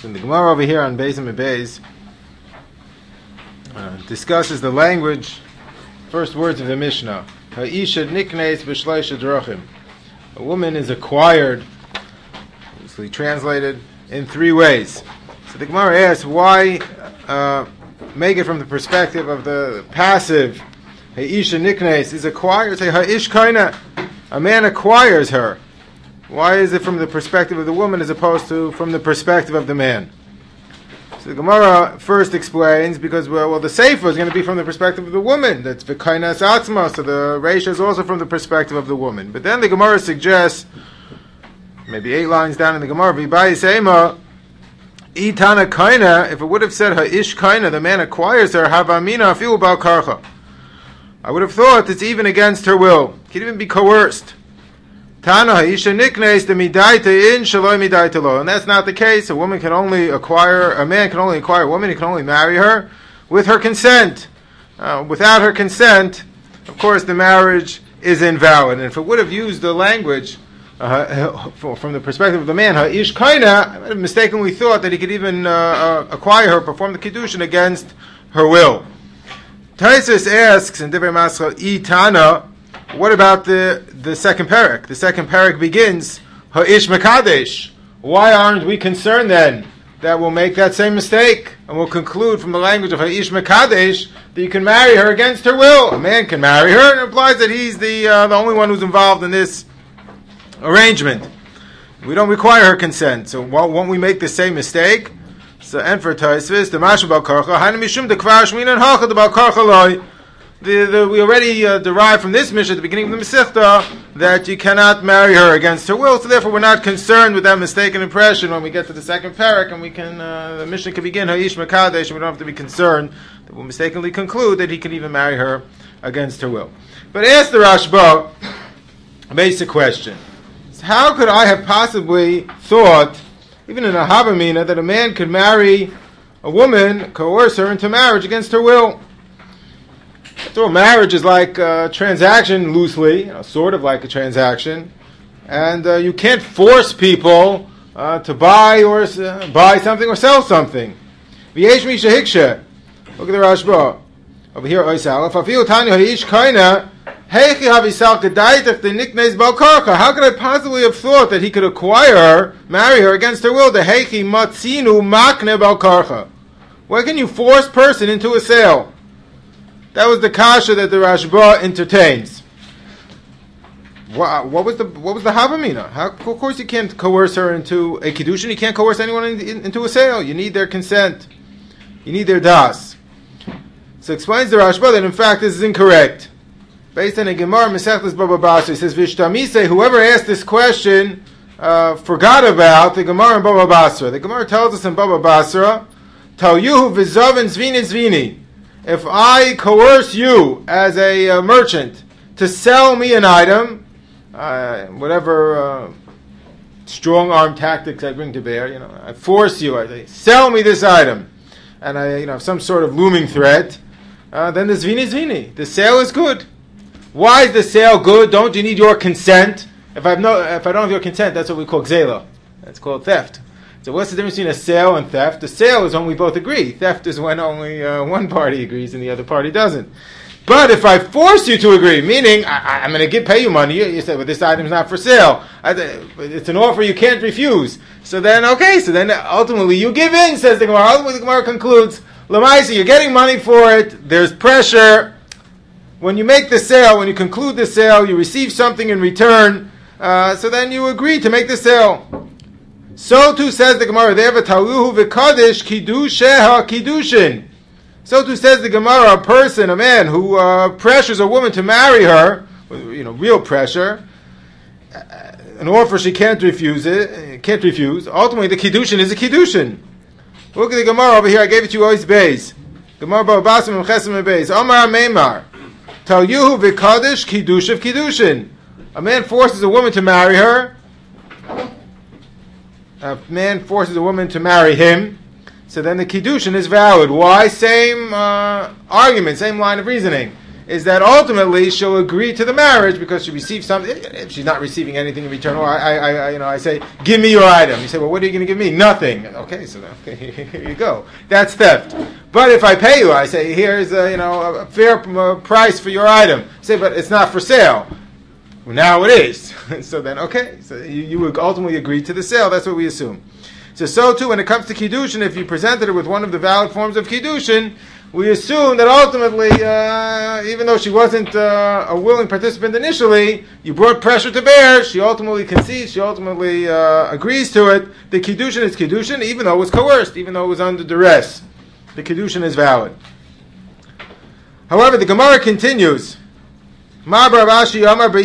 So the Gemara over here on Beis and Beis discusses the language, first words of the Mishnah. Ha'isha niknes b'shleisha drachim. A woman is acquired, obviously translated, in three ways. So the Gemara asks, why make it from the perspective of the passive? Ha'isha niknes is acquired. Say ha'ish kaina. A man acquires her. Why is it from the perspective of the woman as opposed to from the perspective of the man? So the Gemara first explains, because the Seifa is going to be from the perspective of the woman. That's v'kainas atzma, so the Reisha is also from the perspective of the woman. But then the Gemara suggests, maybe 8 lines down in the Gemara, v'bai seima, itana kaina, if it would have said ha'ish kaina, the man acquires her, havamina afilu bal karcha. I would have thought it's even against her will. It could even be coerced. Tana ha'isha niknes the midaita in shaloi midaita lo. And that's not the case. A man can only acquire a woman, he can only marry her with her consent. Without her consent, of course, the marriage is invalid. And if it would have used the language from the perspective of the man, ha'ish kaina, I would have mistakenly thought that he could even acquire her, perform the kiddushin against her will. Taisus asks in Divrei Mascha, Itana, what about the second parak? The second parak begins, Ha'ish Mekadesh. Why aren't we concerned then that we'll make that same mistake? And we'll conclude from the language of Ha'ish Mekadesh that you can marry her against her will. A man can marry her, and it implies that he's the only one who's involved in this arrangement. We don't require her consent, so won't we make the same mistake? So, and for Taisvis, the Mashu Bal Karcha, Hainu Mishum the Kvar Shminan Hacha the Bal Karcha Loi. We already derived from this Mishnah at the beginning of the Masechta that you cannot marry her against her will, so therefore we're not concerned with that mistaken impression when we get to the second parak, and we can the Mishnah can begin Ha'ish Mekadesh, and we don't have to be concerned that we'll mistakenly conclude that he can even marry her against her will. But ask the Rashba a basic question: so how could I have possibly thought, even in a Havamina, that a man could marry a woman, coerce her into marriage against her will? So marriage is like a transaction, loosely, sort of like a transaction, and you can't force people to buy something or sell something. V'yesh mi shehikshe. Look at the Rashba over here. Oisal. Afilu tanya ha'ish kaina heichi havisal kedaitach the niknes bal karcha. How could I possibly have thought that he could acquire her, marry her against her will? The heichi matzinu makne bal karcha. Why can you force person into a sale? That was the kasha that the Rashba entertains. What was the Havamina? Of course you can't coerce her into a kiddushin. You can't coerce anyone into a sale. You need their consent. You need their das. So explains the Rashba that in fact this is incorrect. Based on a Gemara Masechtas Baba Basra, it says Vishtamise, whoever asked this question forgot about the Gemara in Baba Basra. The Gemara tells us in Baba Basra, Tal Yuhu V'Zav Zvini Zvini. If I coerce you as a merchant to sell me an item, whatever strong arm tactics I bring to bear, I force you, I say, sell me this item, and I have some sort of looming threat, then the zvini, the sale is good. Why is the sale good? Don't you need your consent? If I don't have your consent, that's what we call gzela. That's called theft. So what's the difference between a sale and theft? The sale is when we both agree. Theft is when only one party agrees and the other party doesn't. But if I force you to agree, meaning I'm going to pay you money, you say, well, this item's not for sale. It's an offer you can't refuse. So then ultimately you give in, says the Gemara. Ultimately the Gemara concludes, Lamaisi, you're getting money for it, there's pressure. When you make the sale, when you conclude the sale, you receive something in return, so then you agree to make the sale. So too says the Gemara, taluhu v'kadesh kiddusheha kiddushin. So too says the Gemara, a man who pressures a woman to marry her, real pressure, an offer she can't refuse. Ultimately, the kiddushin is a kiddushin. Look at the Gemara over here. I gave it to you always beis. Gemara ba'abasim and chesim and beis. Omar meimar. Taluhu v'kadesh kiddush of kiddushin. A man forces a woman to marry her. A man forces a woman to marry him, so then the kiddushin is valid. Why? Same argument, same line of reasoning. is that ultimately she'll agree to the marriage because she receives something. If she's not receiving anything in return, or I say, give me your item. You say, well, what are you going to give me? Nothing. Okay, so here you go. That's theft. But if I pay you, I say, here's a fair price for your item. You say, but it's not for sale. Well, now it is. So then, okay. So you would ultimately agree to the sale. That's what we assume. So too, when it comes to Kiddushin, if you presented her with one of the valid forms of Kiddushin, we assume that ultimately, even though she wasn't a willing participant initially, you brought pressure to bear, she ultimately concedes, she ultimately agrees to it. The Kiddushin is Kiddushin, even though it was coerced, even though it was under duress. The Kiddushin is valid. However, the Gemara continues. This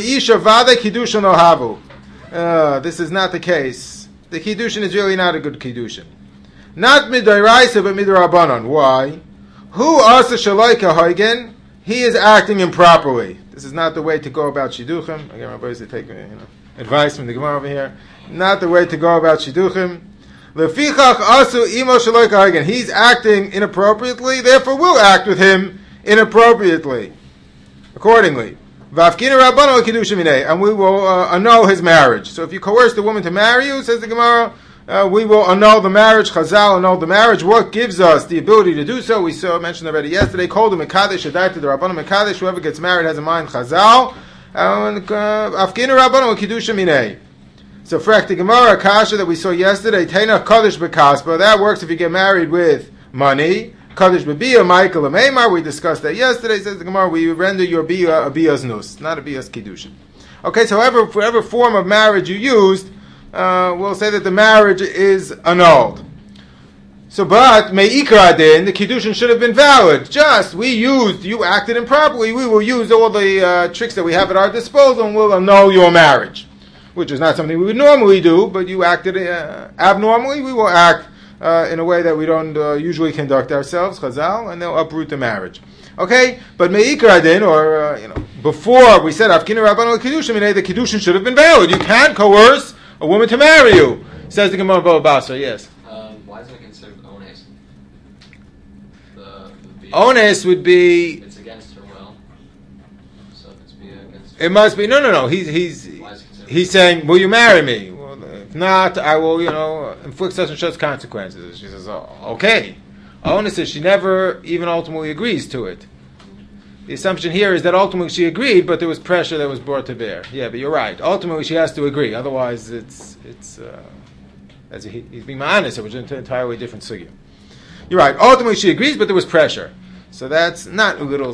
is not the case. The Kiddushin is really not a good Kiddushin. Not midoraisa, but midorabanan. Why? Who asa shaloi kahoigen? He is acting improperly. This is not the way to go about shidduchim. Again, my boys, they take advice from the Gemara over here. Not the way to go about shidduchim. Lefichach asu imo shaloi kahoigen. He's acting inappropriately, therefore we'll act with him inappropriately. Accordingly. Vafkina rabbanu kiddushin minei, and we will annul his marriage. So if you coerce the woman to marry you, says the Gemara, we will annul the marriage. Chazal annul the marriage. What gives us the ability to do so? We mentioned already yesterday. Called the mekadesh, adai to the rabbanu mekadesh. Whoever gets married has a mind. Chazal. Afkina rabbanu kiddushin minei. So for the Gemara kasha that we saw yesterday, teina kadesh bekaspa. That works if you get married with money. Kadesh b'biyah, Michael Ameimar, we discussed that yesterday, says the Gemara, we render your biyah a biyah's nus, not a biyah's kiddushin. Okay, so whatever form of marriage you used, we'll say that the marriage is annulled. So, but, me'ikra din, the kiddushin should have been valid. Just, you acted improperly, we will use all the tricks that we have at our disposal and we'll annul your marriage. Which is not something we would normally do, but you acted abnormally, we will act in a way that we don't usually conduct ourselves, Chazal, and they'll uproot the marriage. Okay? But Me'ikra din, or, before we said, Afkina Rabbanu Kiddushin, the Kiddushin should have been valid. You can't coerce a woman to marry you, says the Gemara Bava Basra, yes. Why isn't it considered ones? Ones would be... It's against her will. So if it's against her it must be, no. He's saying, will you marry me? If not, I will, inflict such and such consequences. She says, oh, okay. Ona says she never even ultimately agrees to it. The assumption here is that ultimately she agreed, but there was pressure that was brought to bear. Yeah, but you're right. Ultimately she has to agree. Otherwise, he's being honest, which is an entirely different sugya. You're right. Ultimately she agrees, but there was pressure. So that's not a little,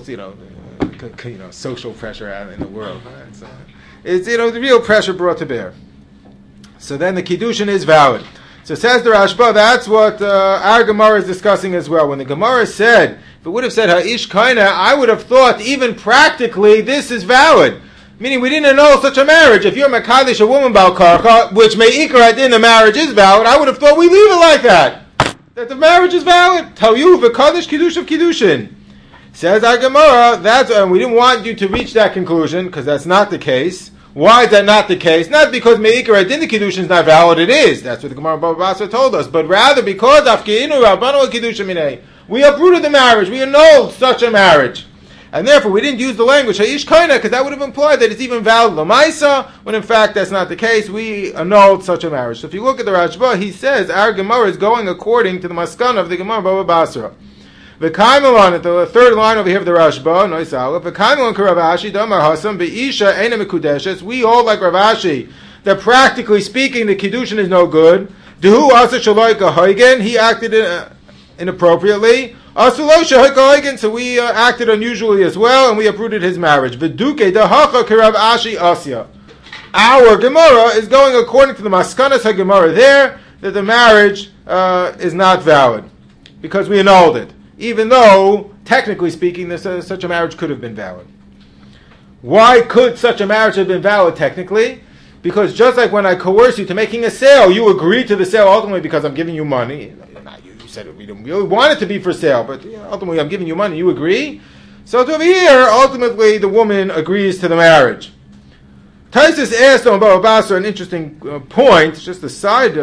social pressure out in the world. It's the real pressure brought to bear. So then the Kiddushin is valid. So says the Rashba, that's what our Gemara is discussing as well. When the Gemara said, if it would have said Ha'ish Kaina, I would have thought even practically this is valid. Meaning we didn't annul such a marriage. If you're Mekadesh, a woman Bal Karcha, which Me'ikra din, the marriage is valid, I would have thought we leave it like that. That the marriage is valid. Tell you, V'kadesh Kiddush of Kiddushin. Says our Gemara, we didn't want you to reach that conclusion, because that's not the case. Why is that not the case? Not because Me'ikra din the Kiddushin is not valid, it is. That's what the Gemara Bava Basra told us. But rather because Afkeinu Rabbanu Kiddushin Minei, we uprooted the marriage, we annulled such a marriage. And therefore we didn't use the language Ha'ish Kaina, because that would have implied that it's even valid Lamaisa, when in fact that's not the case. We annulled such a marriage. So if you look at the Rashba, he says our Gemara is going according to the Maskana of the Gemara Bava Basra. V'kaimelon, at the third line over here of the Rashba, Nois Aleph, V'kaimelon Ravashi, Damar Hasam, Be'isha Eina Mekudeshes, we all like Ravashi, that practically speaking the Kiddushin is no good. Dehu Asa Shaloi Kahoigen, he acted inappropriately. Asuloi Shaloi Kahoigen, so we acted unusually as well, and we uprooted his marriage. V'duke Dahacha Kiravashi Asya. Our Gemara is going according to the Maskanas HaGemara there, that the marriage is not valid, because we annulled it. Even though, technically speaking, such a marriage could have been valid. Why could such a marriage have been valid technically? Because just like when I coerce you to making a sale, you agree to the sale ultimately because I'm giving you money. You said we didn't really want it to be for sale, but ultimately I'm giving you money, you agree? So over here, ultimately the woman agrees to the marriage. Taisus asked on Bava Basra an interesting point, just a side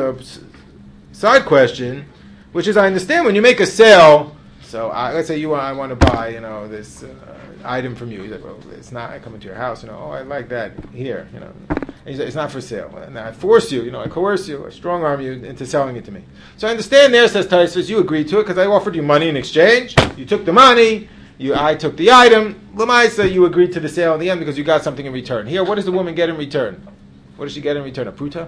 question, which is I understand when you make a sale. So let's say I want to buy, this item from you. He's like, well, it's not. I come into your house, oh, I like that here, And he's like, it's not for sale. And I force you, I coerce you, I strong arm you into selling it to me. So I understand there, says Tosfos, you agreed to it because I offered you money in exchange. You took the money. I took the item. L'maisa, you agreed to the sale in the end because you got something in return. Here, what does the woman get in return? What does she get in return? A pruta?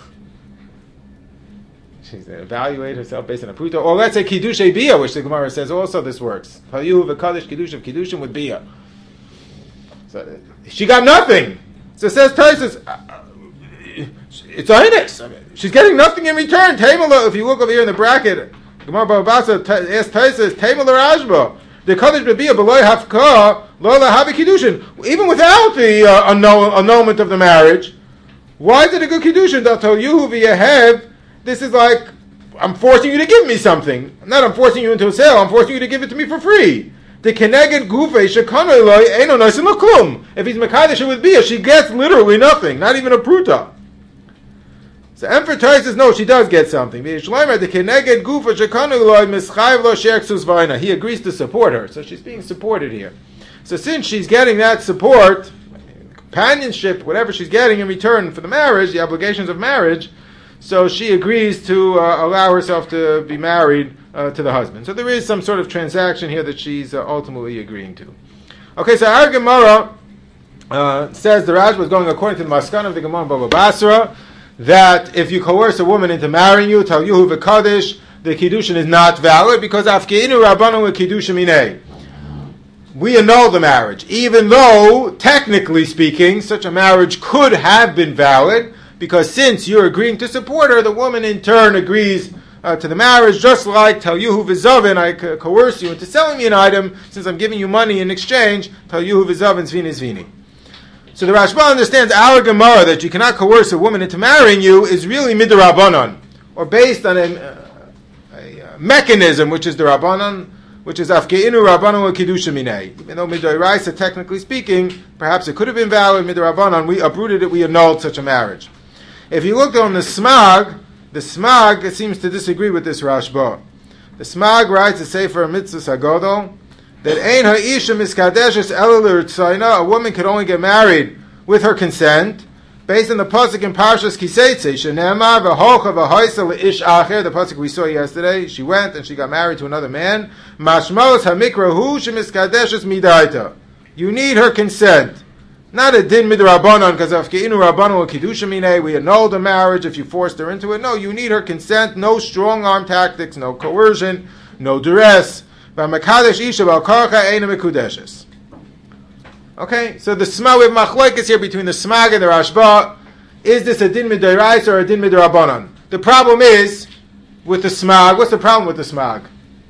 She's going to evaluate herself based on a pruta. Or let's say kiddushay bia, which the Gemara says also this works. Hayu v'kadosh kiddush of kiddushin with bia. So she got nothing. So it says Tosfos, it's honest. She's getting nothing in return. Tamala, if you look over here in the bracket, Gemara Baba Basra asks Tosfos, Tamala Rajba. The Kaddish B'Biyah B'loy Hafka Lola Havi Kiddushin. Even without the annulment of the marriage, why is it a good Kiddushin? They'll tell you v'yahev. This is like, I'm forcing you to give me something. I'm forcing you into a sale. I'm forcing you to give it to me for free. The Keneged Gufei Shekano Eloi Eino Noisim L'Klum. If he's Mekadesh with Biyah, she gets literally nothing, not even a pruta. So Emfer says, no, she does get something. He agrees to support her. So she's being supported here. So since she's getting that support, companionship, whatever she's getting in return for the marriage, the obligations of marriage, so she agrees to allow herself to be married to the husband. So there is some sort of transaction here that she's ultimately agreeing to. Okay, so our Gemara says the Rajba is going according to the Maskan of the Gemara Baba Basra, that if you coerce a woman into marrying you, tell you v'kadosh, the kiddushin is not valid because afkeinu rabbanu v'kiddushin minei. We annul the marriage, even though technically speaking, such a marriage could have been valid, because since you're agreeing to support her, the woman in turn agrees to the marriage, just like tell you v'zavin, I coerce you into selling me an item, since I'm giving you money in exchange, tell you v'zavin zvini zvini. So the Rashba understands our Gemara that you cannot coerce a woman into marrying you is really midrabanan, or based on a mechanism which is the Rabbanan, which is afkeinu Rabbanan wa kiddusha minei. Even though midoraisa, technically speaking, perhaps it could have been valid midrabanan, we uprooted it, we annulled such a marriage. If you look on the Smag seems to disagree with this Rashba. The Smag writes a Sefer Mitzvah Sagodol that ein ha'isha miskadeshes ela l'ritzayna, a woman could only get married with her consent, based on the pasuk in Parshas Kiseitze, shenemar v'hocha v'hoisa le'ish acher, the pasuk we saw yesterday. She went and she got married to another man. Mashmos hamikra hu shemiskadeshes midaita. You need her consent. Not a din midrabanan, because of keinu rabbanon or kiddusha minei, we annul the marriage if you forced her into it. No, you need her consent. No strong arm tactics, no coercion, no duress. Okay, so the Smag, we have machlokes here between the Smag and the Rashba. Is this a din midoraisa or a din midrabanan? The problem is with the Smag. What's the problem with the Smag?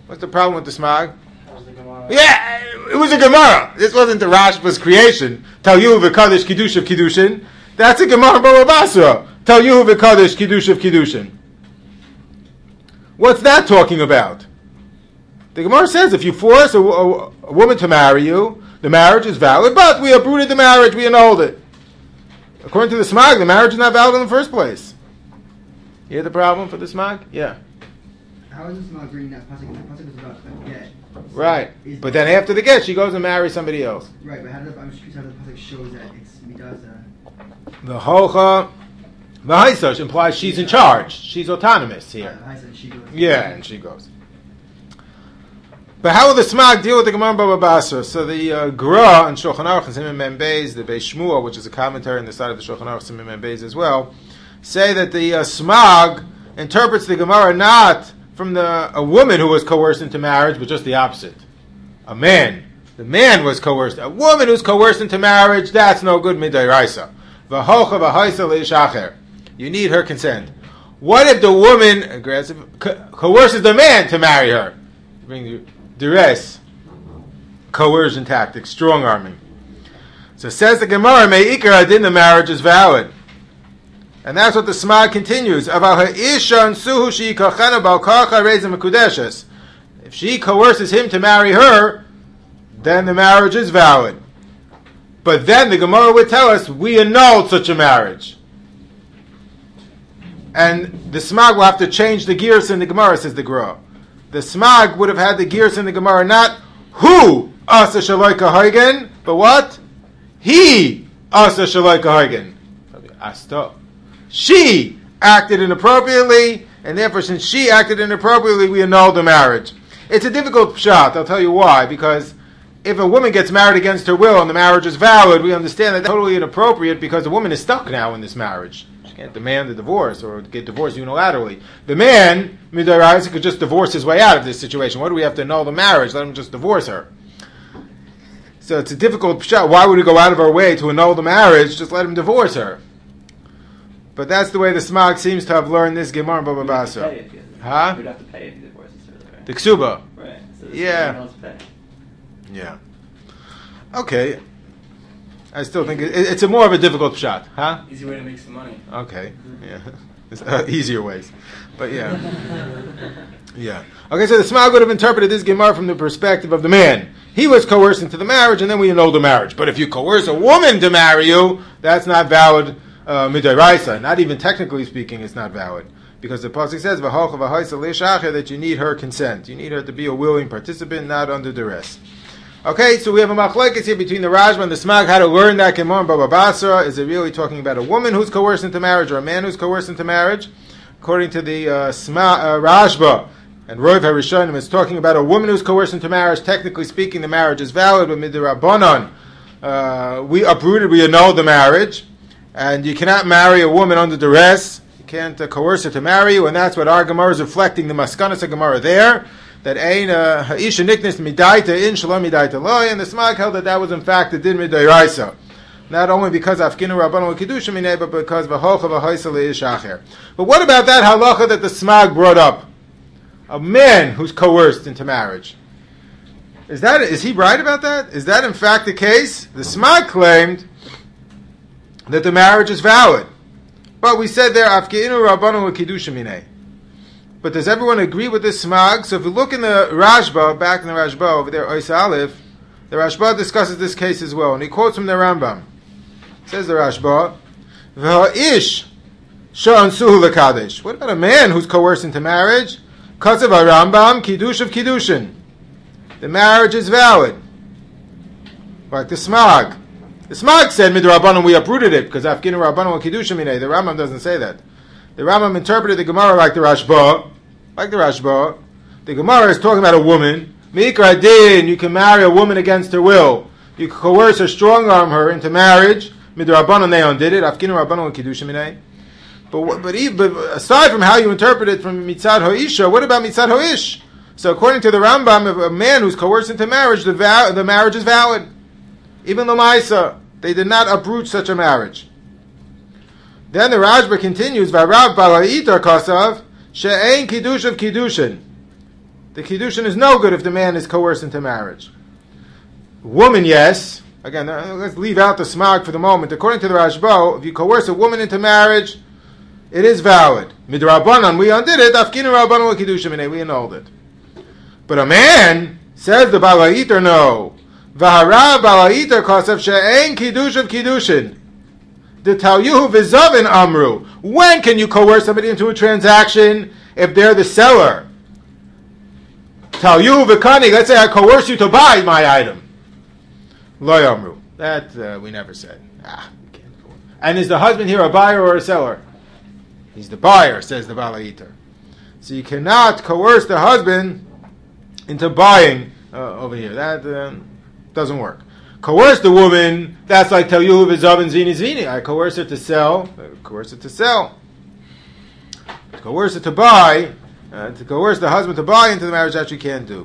Yeah, it was a Gemara. This wasn't the Rashba's creation. Tell you v'kadosh kiddush of kiddushin. That's a Gemara Baba Basra. Tell you v'kadosh kiddush of kiddushin. What's that talking about? The Gemara says if you force a woman to marry you, the marriage is valid, but we uprooted the marriage, we annulled it. According to the Smag, the marriage is not valid in the first place. You hear the problem for the Smag? Yeah. How is the Smag reading that pasuk? That pasuk is about a get. Right. But then after the get, she goes and marries somebody else. Right, but I'm just curious how the pasuk shows that it's midaza. The hocha, the haisash implies she's in charge. She's autonomous here. She goes. Yeah, and she goes. But how will the Smag deal with the Gemara Baba Basra? So the Gra and Shulchan Aruch and Siman Mem Beis, the Beis Shmuel, which is a commentary on the side of the Shulchan Aruch, Siman Mem Beis as well, say that the Smag interprets the Gemara not from a woman who was coerced into marriage, but just the opposite. A man. The man was coerced. A woman who's coerced into marriage, that's no good midairaisa. V'hocha v'haisa le'ishacher. You need her consent. What if the woman coerces the man to marry her? Bring you duress, coercion tactics, strong arming. So says the Gemara, me'ikar adin, the marriage is valid. And that's what the Smag continues. If she coerces him to marry her, then the marriage is valid. But then the Gemara would tell us, we annulled such a marriage. And the Smag will have to change the gears in the Gemara, says the Gemara. The Smag would have had the gears in the Gemara, not who asa shaloika hoigen, but what? He asa shaloika hoigen. Asta. She acted inappropriately, and therefore, since she acted inappropriately, we annul the marriage. It's a difficult pshat. I'll tell you why. Because if a woman gets married against her will and the marriage is valid, we understand that that's totally inappropriate because the woman is stuck now in this marriage. She can't demand a divorce or get divorced unilaterally. The man, midaraisa, could just divorce his way out of this situation. Why do we have to annul the marriage? Let him just divorce her. So it's a difficult pshat. Why would we go out of our way to annul the marriage? Just let him divorce her. But that's the way the Smag seems to have learned this Gemara in Baba Basra. Huh? You'd have to pay if he divorces her, right? The ksuba. Right. So Yeah. Yeah. Okay. I still think it's a more of a difficult shot, huh? Easy way to make some money. Okay. Yeah. There's easier ways. But yeah. Yeah. Okay, so the Smag would have interpreted this Gemara from the perspective of the man. He was coerced into the marriage, and then we annul the marriage. But if you coerce a woman to marry you, that's not valid midoraisa. Not even technically speaking, it's not valid. Because the pasuk says, "V'halcha v'haisa le'shacher," that you need her consent. You need her to be a willing participant, not under duress. Okay, so we have a machlekes here between the Rashba and the Smag. How to learn that Gemara in Baba Basra? Is it really talking about a woman who's coerced into marriage or a man who's coerced into marriage? According to the Rashba and Rov HaRishonim, it's talking about a woman who's coerced into marriage. Technically speaking, the marriage is valid, but midrabanan, we uprooted, we annulled the marriage, and you cannot marry a woman under duress. You can't coerce her to marry you, and that's what our Gemara is reflecting. The Maskanas Gemara there. That ein ha'isha niknis midaita in shalom midaita loy, and the Smag held that was in fact the din midairaisa. Not only because afkinu rabbanu kedusha minei, but because v'holcha v'hoisa leish acher. But what about that halacha that the Smag brought up? A man who's coerced into marriage. Is he right about that? Is that in fact the case? The Smag claimed that the marriage is valid, but we said there afkinu rabbanu kedusha minei. But does everyone agree with this Smag? So if you look in the Rashba, back in the Rashba over there, Ois Aleph, the Rashba discusses this case as well, and he quotes from the Rambam. Says the Rashba, "V'ha'ish sha'ansuhu l'kadesh." What about a man who's coerced into marriage? Kasav Rambam, kiddush of kiddushin. The marriage is valid. Like the Smag. The Smag said, "Midrabanan, we uprooted it because afkinu rabbanan wa kiddushin minei." The Rambam doesn't say that. The Rambam interpreted the Gemara like the Rashba. The Gemara is talking about a woman. Mikra din, you can marry a woman against her will. You can coerce or strong-arm her into marriage. Midrabanan neon did it. Afkinu rabbanan wa kiddushin minei. But aside from how you interpret it from mitzad ha'isha, what about mitzad ha'ish? So according to the Rambam, if a man who's coerced into marriage, the marriage is valid. Even the Maisa, they did not uproot such a marriage. Then the Rashba continues, "V'arav balaitar kasav she'ein kiddush of kiddushin." The kiddushin is no good if the man is coerced into marriage. Woman, yes. Again, let's leave out the Smag for the moment. According to the Rashba, if you coerce a woman into marriage, it is valid. Midrabanan, we undid it. Afkinu rabbanan wa kiddushin minei, we annulled it. But a man, says the balaitar, no. V'harav balaitar kasav she'ein kiddush of kiddushin. The Talyuhu v'zavin amru. When can you coerce somebody into a transaction if they're the seller? Talyuhu v'kani. Let's say I coerce you to buy my item. Lo amru. That we never said. We can't go. And is the husband here a buyer or a seller? He's the buyer, says the Balaitar. So you cannot coerce the husband into buying over here. That doesn't work. Coerce the woman, that's like tell you v'zav and zini. I coerce her to sell. Coerce it to sell. To coerce it to buy, to coerce the husband to buy into the marriage, that you can't do.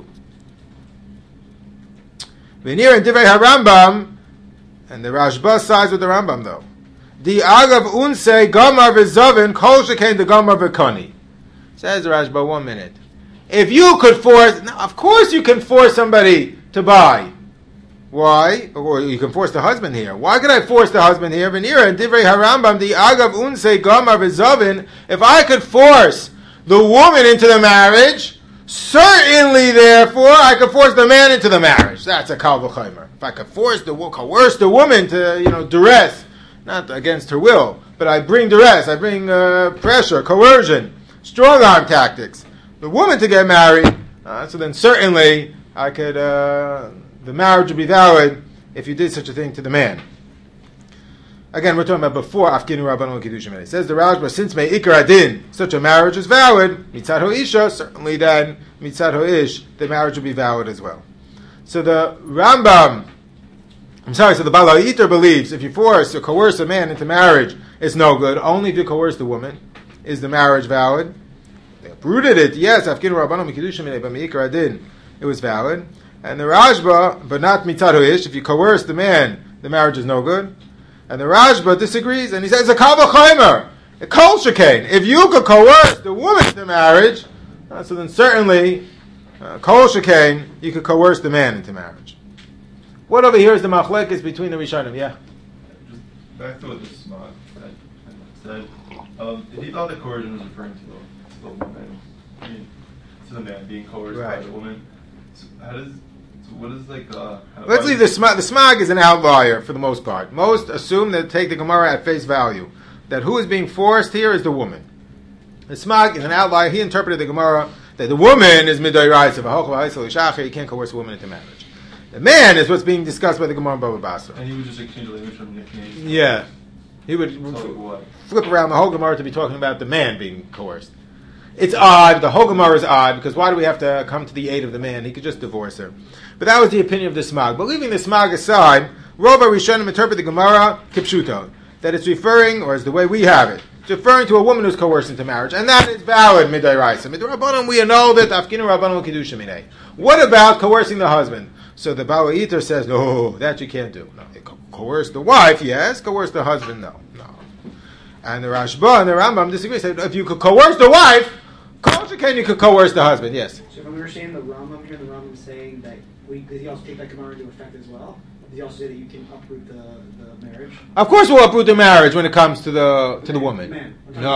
Venir and Divrei HaRambam, and the Rashba sides with the Rambam though. The agav unse gamar v'zavin kol shekain the gamar v'kani. Says the Rashba, 1 minute. If you could force, now of course you can force somebody to buy. Why? Or you can force the husband here. Why could I force the husband here? Venira and Divrei HaRambam, the agav unse gamar v'zavin. If I could force the woman into the marriage, certainly, therefore, I could force the man into the marriage. That's a kal v'chomer. If I could coerce the woman to, duress, not against her will, but I bring duress, I bring pressure, coercion, strong arm tactics. The woman to get married, so then certainly I could the marriage would be valid if you did such a thing to the man. Again, we're talking about before Afkinu Rabbanon Kiddushim. It says the Rashba, since Me'ikar Adin, such a marriage is valid, Mitzad Ho'isha, certainly then, Mitzad Ho'ish, the marriage would be valid as well. So the Rambam, so the Baal HaYiter believes if you force or coerce a man into marriage, it's no good. Only if you coerce the woman is the marriage valid. They uprooted it, yes, Afkinu Rabbanon Kiddushim, but Me'ikar Adin, it was valid. And the Rashba, but not Mitzad Ho'ish, if you coerce the man, the marriage is no good. And the Rashba disagrees, and he says, a kal v'chomer, a kol shekain. If you could coerce the woman into marriage, so then certainly, kol shekain, you could coerce the man into marriage. What over here is the machlekes between the Rishonim? Yeah? Just back to what the Smag said. He thought that coercion was referring to the woman. I mean, to the man being coerced by the woman. So what is let's leave the Smag. The Smag is an outlier for the most part. Most assume that take the Gemara at face value, that who is being forced here is the woman. The Smag is an outlier. He interpreted the Gemara that the woman is midoraisa v'hochel. You can't coerce a woman into marriage. The man is what's being discussed by the Gemara in Bava Basra. And he would just exchange language from nicknames. Yeah, he would flip around the whole Gemara to be talking about the man being coerced. It's odd. The whole Gemara is odd because why do we have to come to the aid of the man? He could just divorce her. But that was the opinion of the Smag. But leaving the Smag aside, Rov HaRishonim interpret the Gemara kipshuto, that it's referring, or as the way we have it, it's referring to a woman who's coerced into marriage, and that is valid midoraisa. Midrabanan, we know that Afkinu Rabbanon Kiddushim minei. What about coercing the husband? So the Baal HaYiter says, no, that you can't do. No, coerce the wife, yes. Coerce the husband, no. And the Rashba and the Rambam disagree. Say, if you could coerce the wife, you could coerce the husband, yes. So if I'm understanding the Rambam here, the Rambam is saying that does he also take that Gemara into effect as well? Does he also say that you can uproot the marriage? Of course we'll uproot the marriage when it comes to the woman.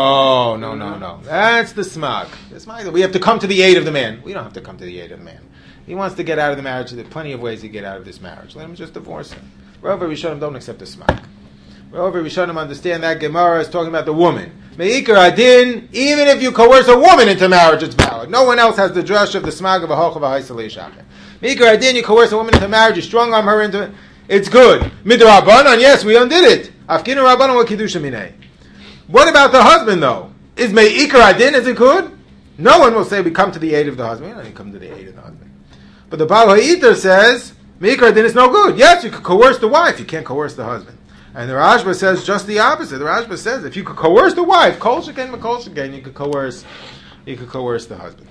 No. That's the Smag. We have to come to the aid of the man. We don't have to come to the aid of the man. He wants to get out of the marriage. There are plenty of ways to get out of this marriage. Let him just divorce her. Rov HaRishonim don't accept the Smag. Rov HaRishonim understand that Gemara is talking about the woman. Me'ikar Adin, even if you coerce a woman into marriage, it's valid. No one else has the drush of the Smag of a Hocha v'Haisa Le'Yishachar. Me'ikar Adin, you coerce a woman into marriage, you strong arm her into it, it's good. Midrabanan, yes, we undid it. Afkinu Rabbanon wa Kiddushim minei. What about the husband, though? Is Me'ikar Adin, is it good? No one will say we come to the aid of the husband. We don't come to the aid of the husband. But the Baal HaYiter says, Me'ikar Adin is no good. Yes, you could coerce the wife, you can't coerce the husband. And the Rashba says just the opposite. The Rashba says if you could coerce the wife, kol shekain v'kol shekain, you could coerce the husband.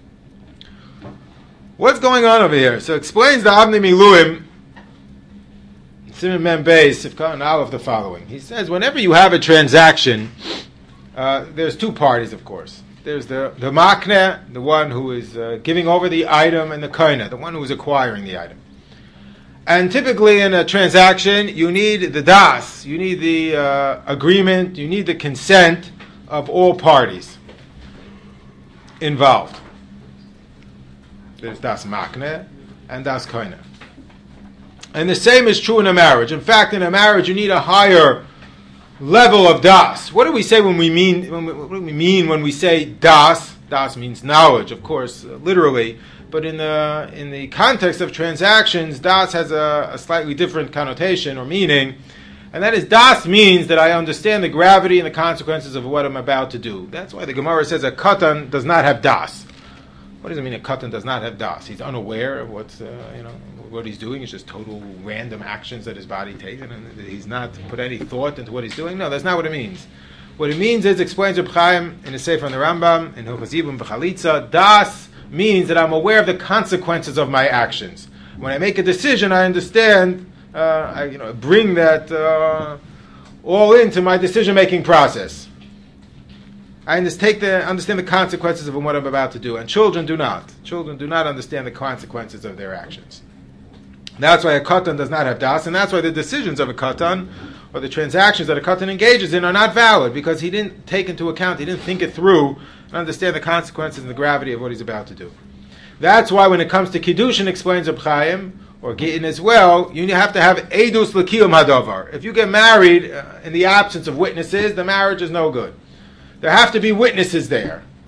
What's going on over here? So explains the Avnei Miluim, Siman Mem Beis, Sifka Aleph, the following. He says whenever you have a transaction, there's two parties, of course. There's the makneh, the one who is giving over the item, and the koineh, the one who is acquiring the item. And typically in a transaction, you need the das, you need the agreement, you need the consent of all parties involved. There's das makneh and das koineh. And the same is true in a marriage. In fact, in a marriage, you need a higher level of das. What do we say when we mean say das? Das means knowledge, of course, literally. But in the context of transactions, das has a slightly different connotation or meaning, and that is das means that I understand the gravity and the consequences of what I'm about to do. That's why the Gemara says a katan does not have das. What does it mean a katan does not have das? He's unaware of what he's doing. It's just total random actions that his body takes, and he's not put any thought into what he's doing. No, that's not what it means. What it means is, explains Reb Chaim in the Sefer on the Rambam in Hilchos Yibum B'Chalitza, das means that I'm aware of the consequences of my actions. When I make a decision, I understand, I bring that all into my decision-making process. I understand the consequences of what I'm about to do, and children do not. Children do not understand the consequences of their actions. That's why a katan does not have das, and that's why the decisions of a katan, or the transactions that a katan engages in, are not valid, because he didn't take into account, he didn't think it through, and understand the consequences and the gravity of what he's about to do. That's why when it comes to Kiddushin, explains Reb Chaim, or Gittin as well, you have to have Eidus L'Kiyum Hadavar. If you get married in the absence of witnesses, the marriage is no good. There have to be witnesses there.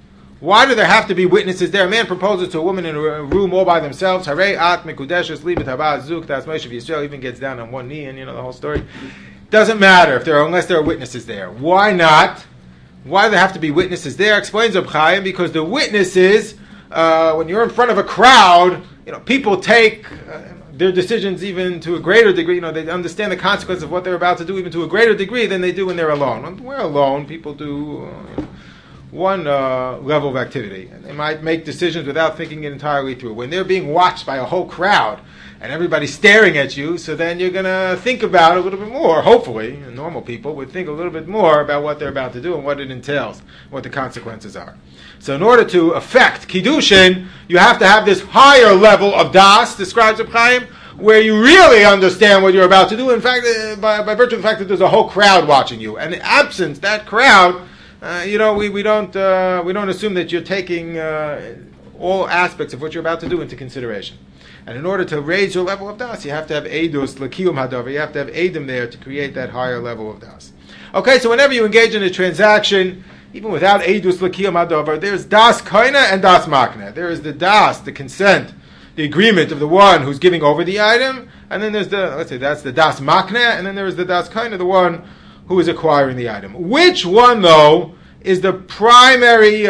Why do there have to be witnesses there? A man proposes to a woman in a room all by themselves. Harei at mikudeshes libet haba zuk. That's Moshe Yisrael even gets down on one knee, and the whole story. Doesn't matter unless there are witnesses there. Why not? Why do there have to be witnesses there? Explains Reb Chaim, because the witnesses, when you're in front of a crowd, people take their decisions even to a greater degree. They understand the consequences of what they're about to do even to a greater degree than they do when they're alone. When we're alone, people do one level of activity, and they might make decisions without thinking it entirely through. When they're being watched by a whole crowd and everybody's staring at you, so then you're going to think about it a little bit more. Hopefully, normal people would think a little bit more about what they're about to do and what it entails, what the consequences are. So in order to affect Kiddushin, you have to have this higher level of das, describes Reb Chaim, where you really understand what you're about to do. In fact, by virtue of the fact that there's a whole crowd watching you. And in absence, that crowd, we don't assume that you're taking all aspects of what you're about to do into consideration. And in order to raise your level of das, you have to have eidus l'kiyum hadavar. You have to have eidim there to create that higher level of das. Okay, so whenever you engage in a transaction, even without eidus l'kiyum hadavar, there's das kaina and das makna. There is the das, the consent, the agreement of the one who's giving over the item, and then there's that's the das makna, and then there is the das kaina, the one who is acquiring the item. Which one, though, is the primary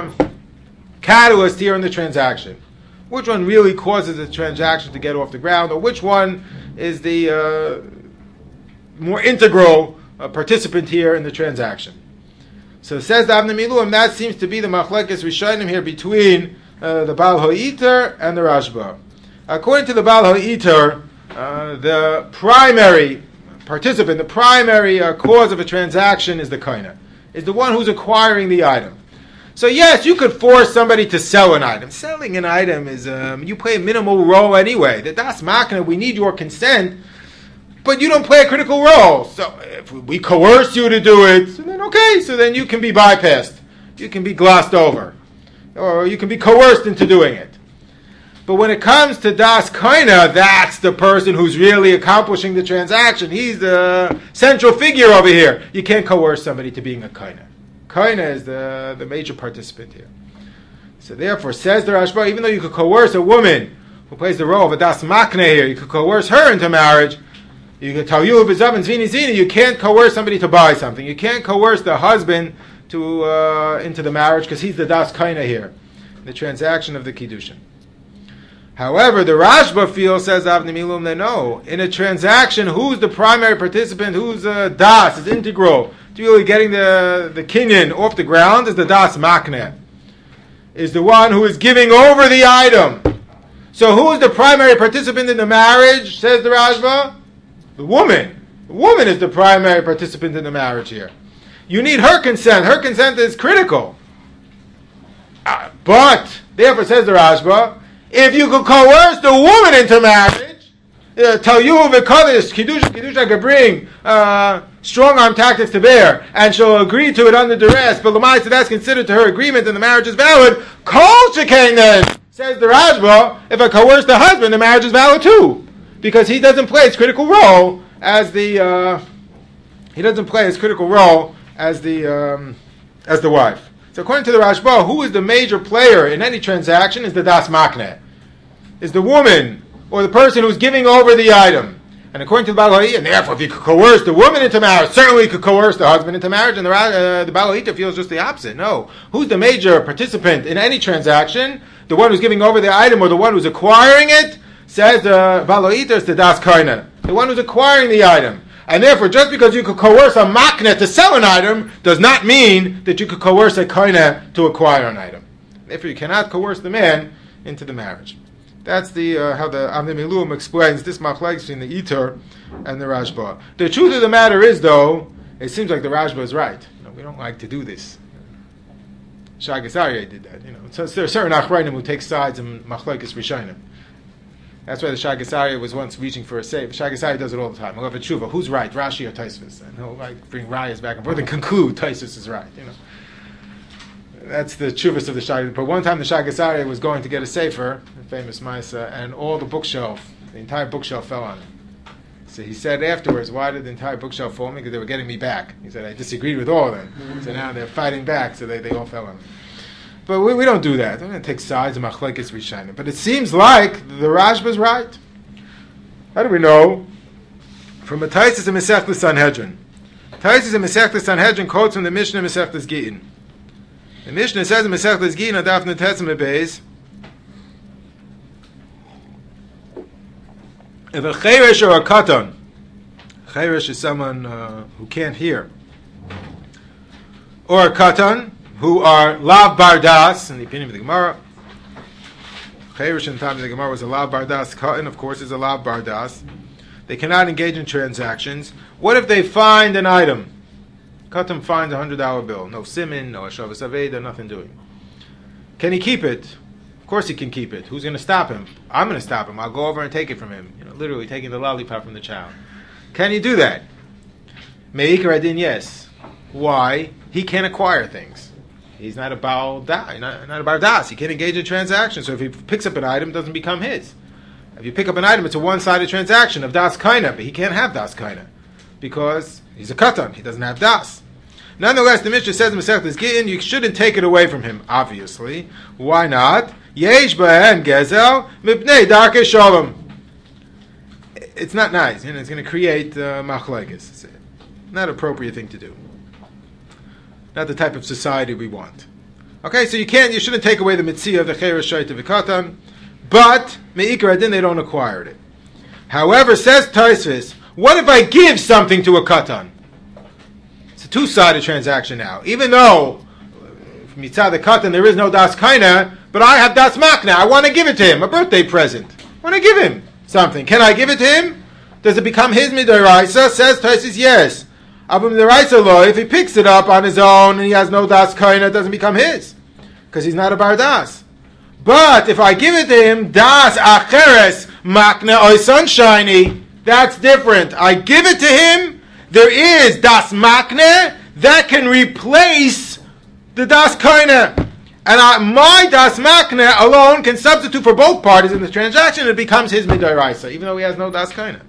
catalyst here in the transaction? Which one really causes the transaction to get off the ground, or which one is the more integral participant here in the transaction? So says the Avnei Miluim, that seems to be the machlekes rishonim here between the Baal HaIter and the Rashba. According to the Baal HaIter, the primary participant, the primary cause of a transaction is the koina, is the one who's acquiring the item. So yes, you could force somebody to sell an item. Selling an item is, you play a minimal role anyway. The das makna, we need your consent, but you don't play a critical role. So if we coerce you to do it, so then you can be bypassed. You can be glossed over. Or you can be coerced into doing it. But when it comes to das kaina, that's the person who's really accomplishing the transaction. He's the central figure over here. You can't coerce somebody to being a kaina. Kaina is the major participant here. So therefore, says the Rashba, even though you could coerce a woman who plays the role of a das makna here, you could coerce her into marriage, you could tell you you can't coerce somebody to buy something. You can't coerce the husband to into the marriage because he's the das kaina here, the transaction of the kiddushin. However, the Rashba feels, says Avnei Miluim, that no, in a transaction, who's the primary participant, who's das, is integral to really getting the kinyan off the ground, is the das makneh, is the one who is giving over the item. So who is the primary participant in the marriage, says the Rashba? The woman. The woman is the primary participant in the marriage here. You need her consent. Her consent is critical. But, therefore, says the Rashba, if you could coerce the woman into marriage, tell you because Kiddush I could bring strong arm tactics to bear, and she'll agree to it under duress, but Lamai, so that's considered to her agreement and the marriage is valid. Kol shekain then, says the Rashba, if I coerce the husband, the marriage is valid too. Because he doesn't play his critical role as the wife. So according to the Rashba, who is the major player in any transaction is the das makneh, is the woman or the person who's giving over the item. And according to the Baal HaIter, and therefore if you could coerce the woman into marriage, certainly you could coerce the husband into marriage, and the Baal HaIter feels just the opposite. No. Who's the major participant in any transaction? The one who's giving over the item or the one who's acquiring it? Says the Baal HaIter is the das kaina, the one who's acquiring the item. And therefore, just because you could coerce a makneh to sell an item does not mean that you could coerce a kaina to acquire an item. Therefore, you cannot coerce the man into the marriage. That's the how the Avnei Miluim explains this machlekes between the Iter and the Rashba. The truth of the matter is, though, it seems like the Rashba is right. We don't like to do this. Shagas Aryeh did that. So there are certain achrayim who take sides in machlekes rishonim. That's why the Shagas Aryeh was once reaching for a save. Shagas Aryeh does it all the time. He'll have a tshuva. Who's right, Rashi or Tosfos? And he'll bring rayas back and forth and conclude Tosfos is right. That's the chuvas of the Shagas. But one time the Shagas Aryeh was going to get a sefer, a famous Maisa, and all the entire bookshelf fell on him. So he said afterwards, why did the entire bookshelf fall on me? Because they were getting me back. He said, I disagreed with all of them. So now they're fighting back, so they all fell on me. But we don't do that. We don't take sides of Machlekes Rishonim. But it seems like the Rashba is right. How do we know? From a Taisus and Masechtas Sanhedrin. Taisus and Masechtas Sanhedrin quotes from the Mishnah Masechtas Gittin. The Mishnah says in Masechtas Gittin, Adaf Netetzim Beis, if a Cheresh or a Katan, Cheresh is someone who can't hear, or a Katan, who are Lav Bardas, in the opinion of the Gemara, Cheresh in the time of the Gemara was a Lav Bardas, Katan, of course, is a Lav Bardas. They cannot engage in transactions. What if they find an item? Katan finds a $100 bill. No simin, no Ashavas Aveda, nothing doing. Can he keep it? Of course he can keep it. Who's going to stop him? I'm going to stop him. I'll go over and take it from him. Literally taking the lollipop from the child. Can you do that? Me'ikar adin, yes. Why? He can't acquire things. He's not a Baal Da, not a Bardas. He can't engage in transactions. So if he picks up an item, it doesn't become his. If you pick up an item, it's a one-sided transaction of Das Kaina, but he can't have Das Kaina because he's a Katan. He doesn't have Das. Nonetheless, the Mishnah says in Masechtas Gittin, you shouldn't take it away from him, obviously. Why not? Yesh b'hen gezel mipnei darkei shalom. It's not nice. It's going to create machlekes. It's not an appropriate thing to do. Not the type of society we want. Okay, so you shouldn't take away the mitzvah of the cheresh shaita v'katan. But, me'ikar adin, they don't acquire it. However, says Tosfos, what if I give something to a katan? It's a two-sided transaction now. Even though, mitzvah the katan, there is no das kaina, but I have das makna. I want to give it to him, a birthday present. I want to give him something. Can I give it to him? Does it become his midoraisa? Says Tosfos, yes. Abu midoraisa lo, if he picks it up on his own and he has no das kaina, it doesn't become his. Because he's not a bardas. But if I give it to him, das acheres makna oy sunshiny, that's different. I give it to him, there is das makna that can replace the das kaina. And my das makna alone can substitute for both parties in the transaction, and it becomes his midoraisa, even though he has no das kaina.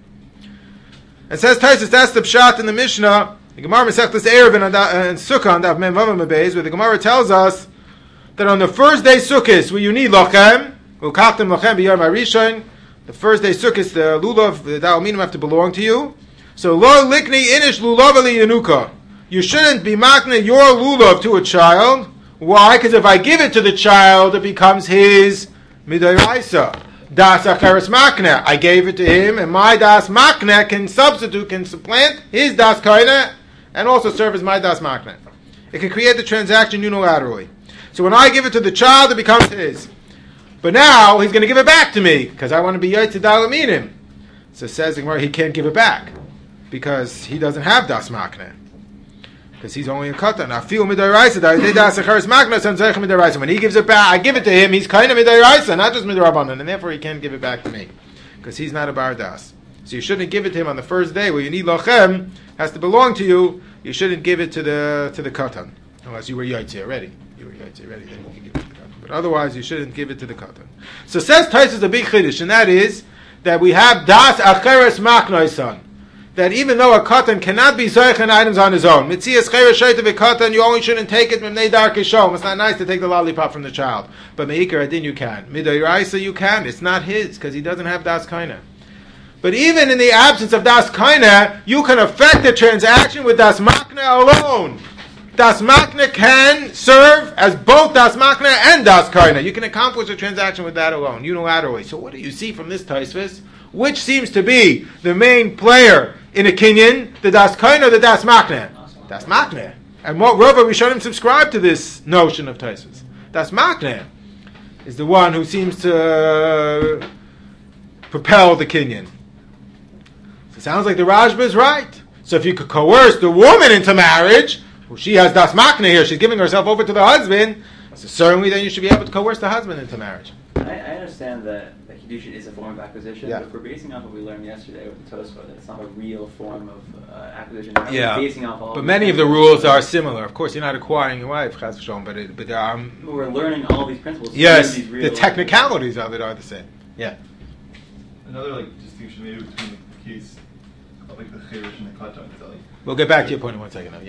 It says Tosfos, that's the pshat in the Mishnah, the Gemara Masechtas Erev and Sukkah on Daf Mem Vav Beis, where the Gemara tells us that on the first day Sukkot, where you need lochem, ukachtem lochem b'yom harishon, the first day Sukkot, the lulav, the da'ominim have to belong to you. So lo likni inish lulav ali yanuka. You shouldn't be makna your lulav to a child. Why? Because if I give it to the child, it becomes his midoraisa. Das acheres makna. I gave it to him, and my das makna can supplant his das kaina, and also serve as my das makna. It can create the transaction unilaterally. So when I give it to the child, it becomes his. But now, he's going to give it back to me, because I want to be Yaitz Dalaminim. So says the Gemara, he can't give it back, because he doesn't have Das Makna. Because he's only a Katan. I feel Midairaisa, Das Acharis Makna, Sanzech Midairaisa. When he gives it back, I give it to him, he's kind of Midairaisa, not just Midarabanan, and therefore he can't give it back to me, because he's not a Bardas. So you shouldn't give it to him on the first day, where you need Lochem, has to belong to you, you shouldn't give it to the Katan, unless you were Yaitz already. Ready, then you can give it to the katan. But otherwise, you shouldn't give it to the katan. So says Tosfos a big chiddush, and that is that we have das acheres maknoisan. That even though a katan cannot be zoichen items on his own, mitzias cheresh shaita v'katan, you only shouldn't take it mimnei darkei shalom. It's not nice to take the lollipop from the child, but meikar adin you can. Midoraisa you can. It's not his because he doesn't have das kaina. But even in the absence of das kaina, you can affect the transaction with das makna alone. Das Makna can serve as both Das Makna and Das Kaina. You can accomplish a transaction with that alone, unilaterally. So what do you see from this Tosfos? Which seems to be the main player in a kinyan, the Das Kaina or the Das Makna? Das Makna. And what Rava Rishonim subscribe to this notion of Tosfos. Das Makna is the one who seems to propel the kinyan. So it sounds like the Rashba is right. So if you could coerce the woman into marriage, she has das makna here, she's giving herself over to the husband, so certainly then you should be able to coerce the husband into marriage. I understand that Kiddushin is a form of acquisition, but if we're basing off what we learned yesterday with the Tosfos, that it's not a real form of acquisition. Yeah, basing off all but many of the rules are similar. Of course, you're not acquiring your wife, chas v'shalom, but there are... We're learning all these principles. Yes, these real the technicalities of it are the same. Yeah. Another distinction maybe between the case of the cheresh and the katan. We'll get back to your point in 1 second, yeah.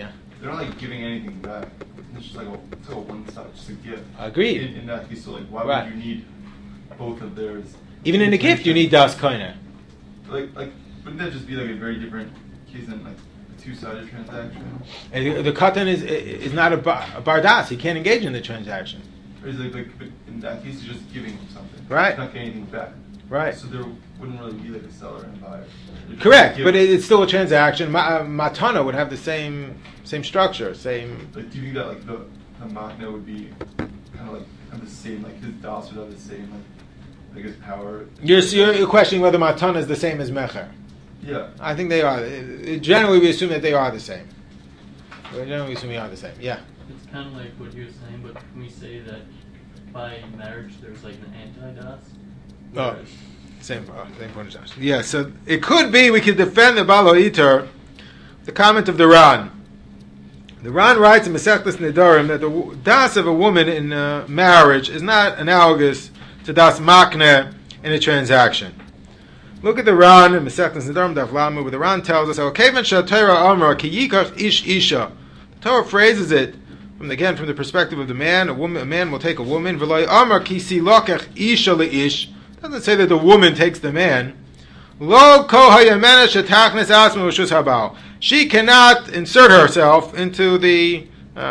they're not like giving anything back. It's just like a one-stop, just a gift. Agreed. In that case, so like, why Right. would you need both of theirs? Even in a gift, you need das koine. Like, wouldn't that just be like a very different case than like a two-sided transaction? And the katan is not a bardas. He can't engage in the transaction. Or is it like in that case, you're just giving him something. Right. He's not getting anything back. Right. So there wouldn't really be like a seller and buyer. Correct, but it's still a transaction. Matana would have the same structure, same. Like, do you think that like the machna would be kind of like the same? Like his das would have the same like his power. You're questioning whether matana is the same as mecher. Yeah. I think they are. Generally, we assume that they are the same. Generally, we assume they are the same. Yeah. It's kind of like what you were saying, but can we say that by marriage there's like an anti-das? Oh, same point as yeah. So it could be we could defend the Balo Iter, the comment of the Ran. The Ran writes in Masechtas Nedarim that the das of a woman in marriage is not analogous to das makne in a transaction. Look at the Ran in Masechtas Nedarim Daf Lamed, where the Ran tells us, "Okevan shatayra amar ki yikach ish isha." The Torah phrases it from the perspective of the man. A man will take a woman. V'lo amar ki si lokach isha leish. Doesn't say that the woman takes the man. Lo ko hayamena shetachnes asma u'shus habal. She cannot insert herself into the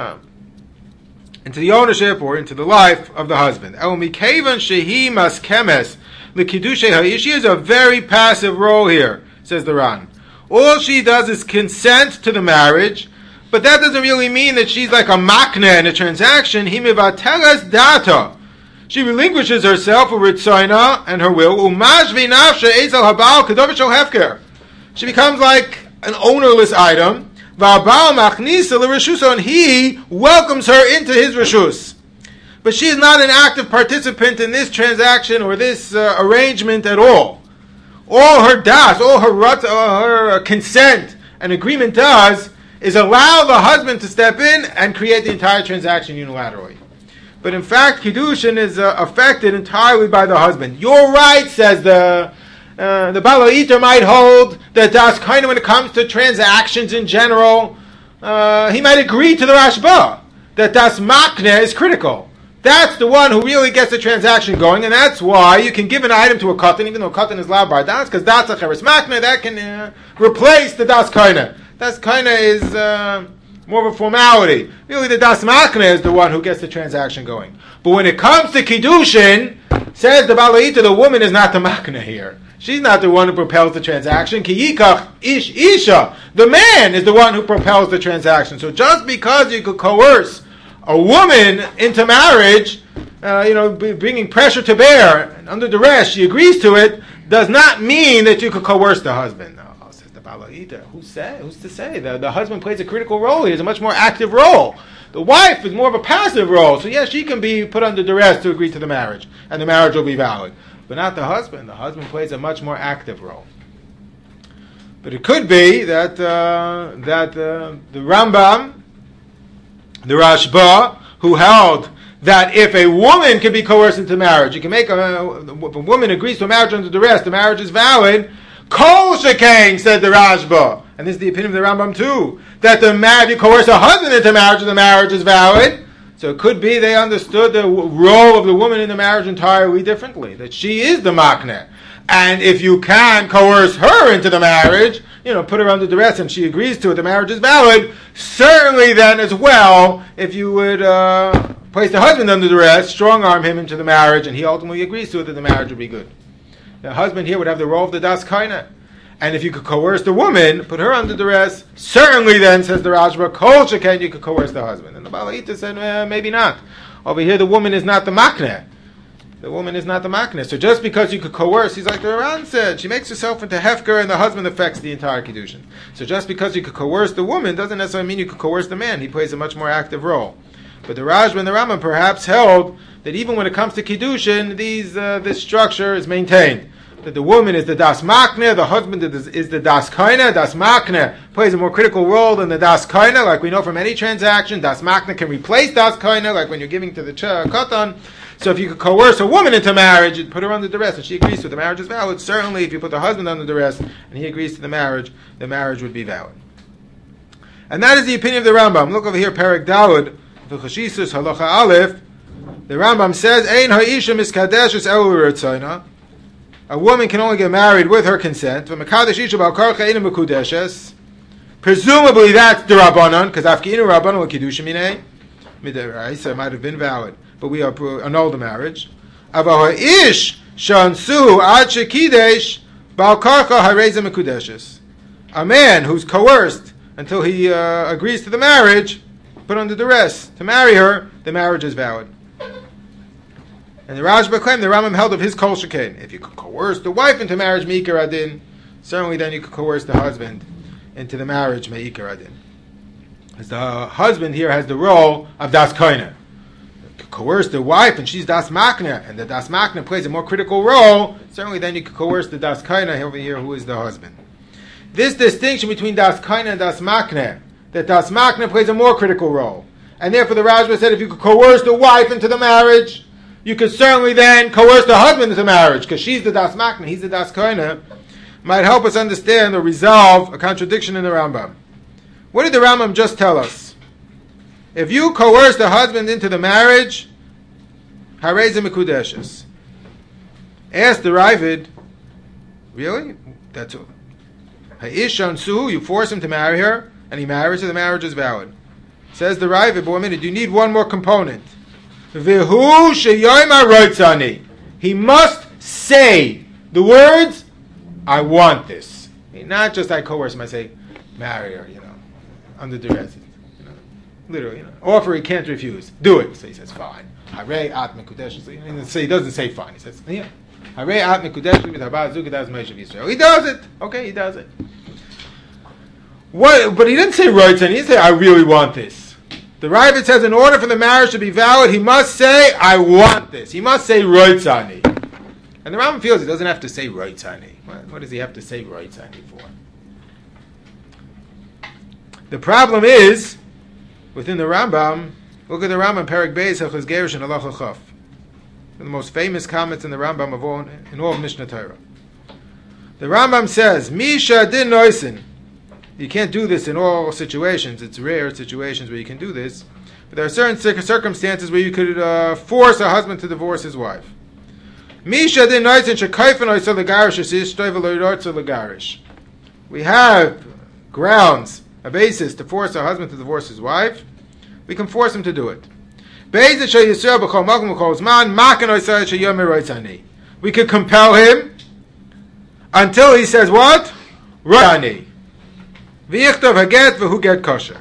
ownership or into the life of the husband. El mikevan shehi maskemes l'kiddushay ha'ish. She has a very passive role here, says the Ran. All she does is consent to the marriage, but that doesn't really mean that she's like a makna in a transaction. Hi mivateles data. She relinquishes herself with ritzaina and her will. Umashvi nafshe ezel habal kedovish hefker. She becomes like an ownerless item. Va'abal machnisa l'reshuso, and he welcomes her into his reshus. But she is not an active participant in this transaction or this arrangement at all. All her das, all her consent and agreement does is allow the husband to step in and create the entire transaction unilaterally. But in fact, Kiddushin is affected entirely by the husband. You're right, says the Balo Iter might hold that das kind of when it comes to transactions in general, he might agree to the Rashba that das makne is critical. That's the one who really gets the transaction going, and that's why you can give an item to a katan, even though katan is loud bar das, because that's a cheres makne, that can replace the das kaina. Das kaina is more of a formality. Really, the das makne is the one who gets the transaction going. But when it comes to kiddushin, says the Balo Iter, the woman is not the makne here. She's not the one who propels the transaction. Ki yikach ish isha. The man is the one who propels the transaction. So just because you could coerce a woman into marriage, bringing pressure to bear, and under duress she agrees to it, does not mean that you could coerce the husband. No, says the Balo Iter. Who's to say? The husband plays a critical role. He has a much more active role. The wife is more of a passive role. So yes, she can be put under duress to agree to the marriage, and the marriage will be valid. But not the husband. The husband plays a much more active role. But it could be that the Rambam, the Rashba, who held that if a woman can be coerced into marriage, you can make if a woman agrees to a marriage under duress, the marriage is valid. Kol shekain, said the Rashba, and this is the opinion of the Rambam too, that if you coerce a husband into marriage, the marriage is valid. So it could be they understood the role of the woman in the marriage entirely differently, that she is the makne. And if you can coerce her into the marriage, put her under duress and she agrees to it, the marriage is valid, certainly then as well, if you would place the husband under duress, strong-arm him into the marriage, and he ultimately agrees to it, that the marriage would be good. The husband here would have the role of the das kaina. And if you could coerce the woman, put her under duress, certainly then, says the Rashba, kol sheken, you could coerce the husband. And the Balo Iter said, maybe not. Over here, the woman is not the makne. The woman is not the makne. So just because you could coerce, he's like the Ran said, she makes herself into hefker, and the husband affects the entire kiddushin. So just because you could coerce the woman doesn't necessarily mean you could coerce the man. He plays a much more active role. But the Rashba and the Rambam perhaps held that even when it comes to kiddushin, this structure is maintained. That the woman is the das makne, the husband is the das kaina. Das makne plays a more critical role than the das kaina, like we know from any transaction. Das makne can replace das kaina, like when you're giving to the katan. So if you could coerce a woman into marriage, you'd put her under duress, and she agrees to it, the marriage is valid. Certainly, if you put the husband under duress, and he agrees to the marriage would be valid. And that is the opinion of the Rambam. Look over here, Perek Daled, the Chashisus Halacha Aleph. The Rambam says, Ein ha'isha miskadeshes elu b'ratzona. A woman can only get married with her consent. Presumably that's the Rabbanon, because Afki'inu Rabbanon l'Kiddushin minei. Midaraisa might have been valid, but we annul the marriage. Avah ha'ish shansu ad shekidesh bal karcha hareza mekudeshes. A man who's coerced until he agrees to the marriage, put under duress to marry her, the marriage is valid. And the Rashba claimed the Rambam held of his kol shekain. If you could coerce the wife into marriage meikar adin, certainly then you could coerce the husband into the marriage meikar adin. As the husband here has the role of das koine. Coerce the wife and she's das makna, and the das makna plays a more critical role, certainly then you could coerce the das koine over here who is the husband. This distinction between das koine and das makna, that das makna plays a more critical role. And therefore the Rashba said if you could coerce the wife into the marriage, you could certainly then coerce the husband into marriage, because she's the das makna, he's the das koine, might help us understand or resolve a contradiction in the Rambam. What did the Rambam just tell us? If you coerce the husband into the marriage, hareza mekudeshes. Ask the Ravid, really? That's all. Ha'ish shansu, you force him to marry her, and he marries her, the marriage is valid. Says the Ravid, but wait a minute, you need one more component. V'hu sheyoyma roitzani. He must say the words, I want this. Not just I coerce him, I say, marry her, under duress. Literally, offer he can't refuse. Do it. So he says, fine. Harei at mekudesh. So he doesn't say fine. He says, yeah. Harei at mekudesh v'tabaz zukadas meishav Yisrael. He does it. Okay, he does it. What? But he didn't say roitzani. He didn't say, I really want this. The Ravid says in order for the marriage to be valid, he must say, I want this. He must say roitzani. And the Rambam feels he doesn't have to say roitzani. What does he have to say roitzani for? The problem is, within the Rambam, look at the Rambam, Perek Beis, Hilchos Gerushin, Halacha Chaf. The most famous comments in the Rambam of all of Mishnah Torah. The Rambam says, Misha din noisin. You can't do this in all situations. It's rare situations where you can do this. But there are certain circumstances where you could force a husband to divorce his wife. Misha din noisin shekayfen oisel legarish asish toiv loyrotzel legarish. We have grounds, a basis to force a husband to divorce his wife. We can force him to do it. We could compel him until he says what? Roitzani. V'yichtav haget v'hu get kosher.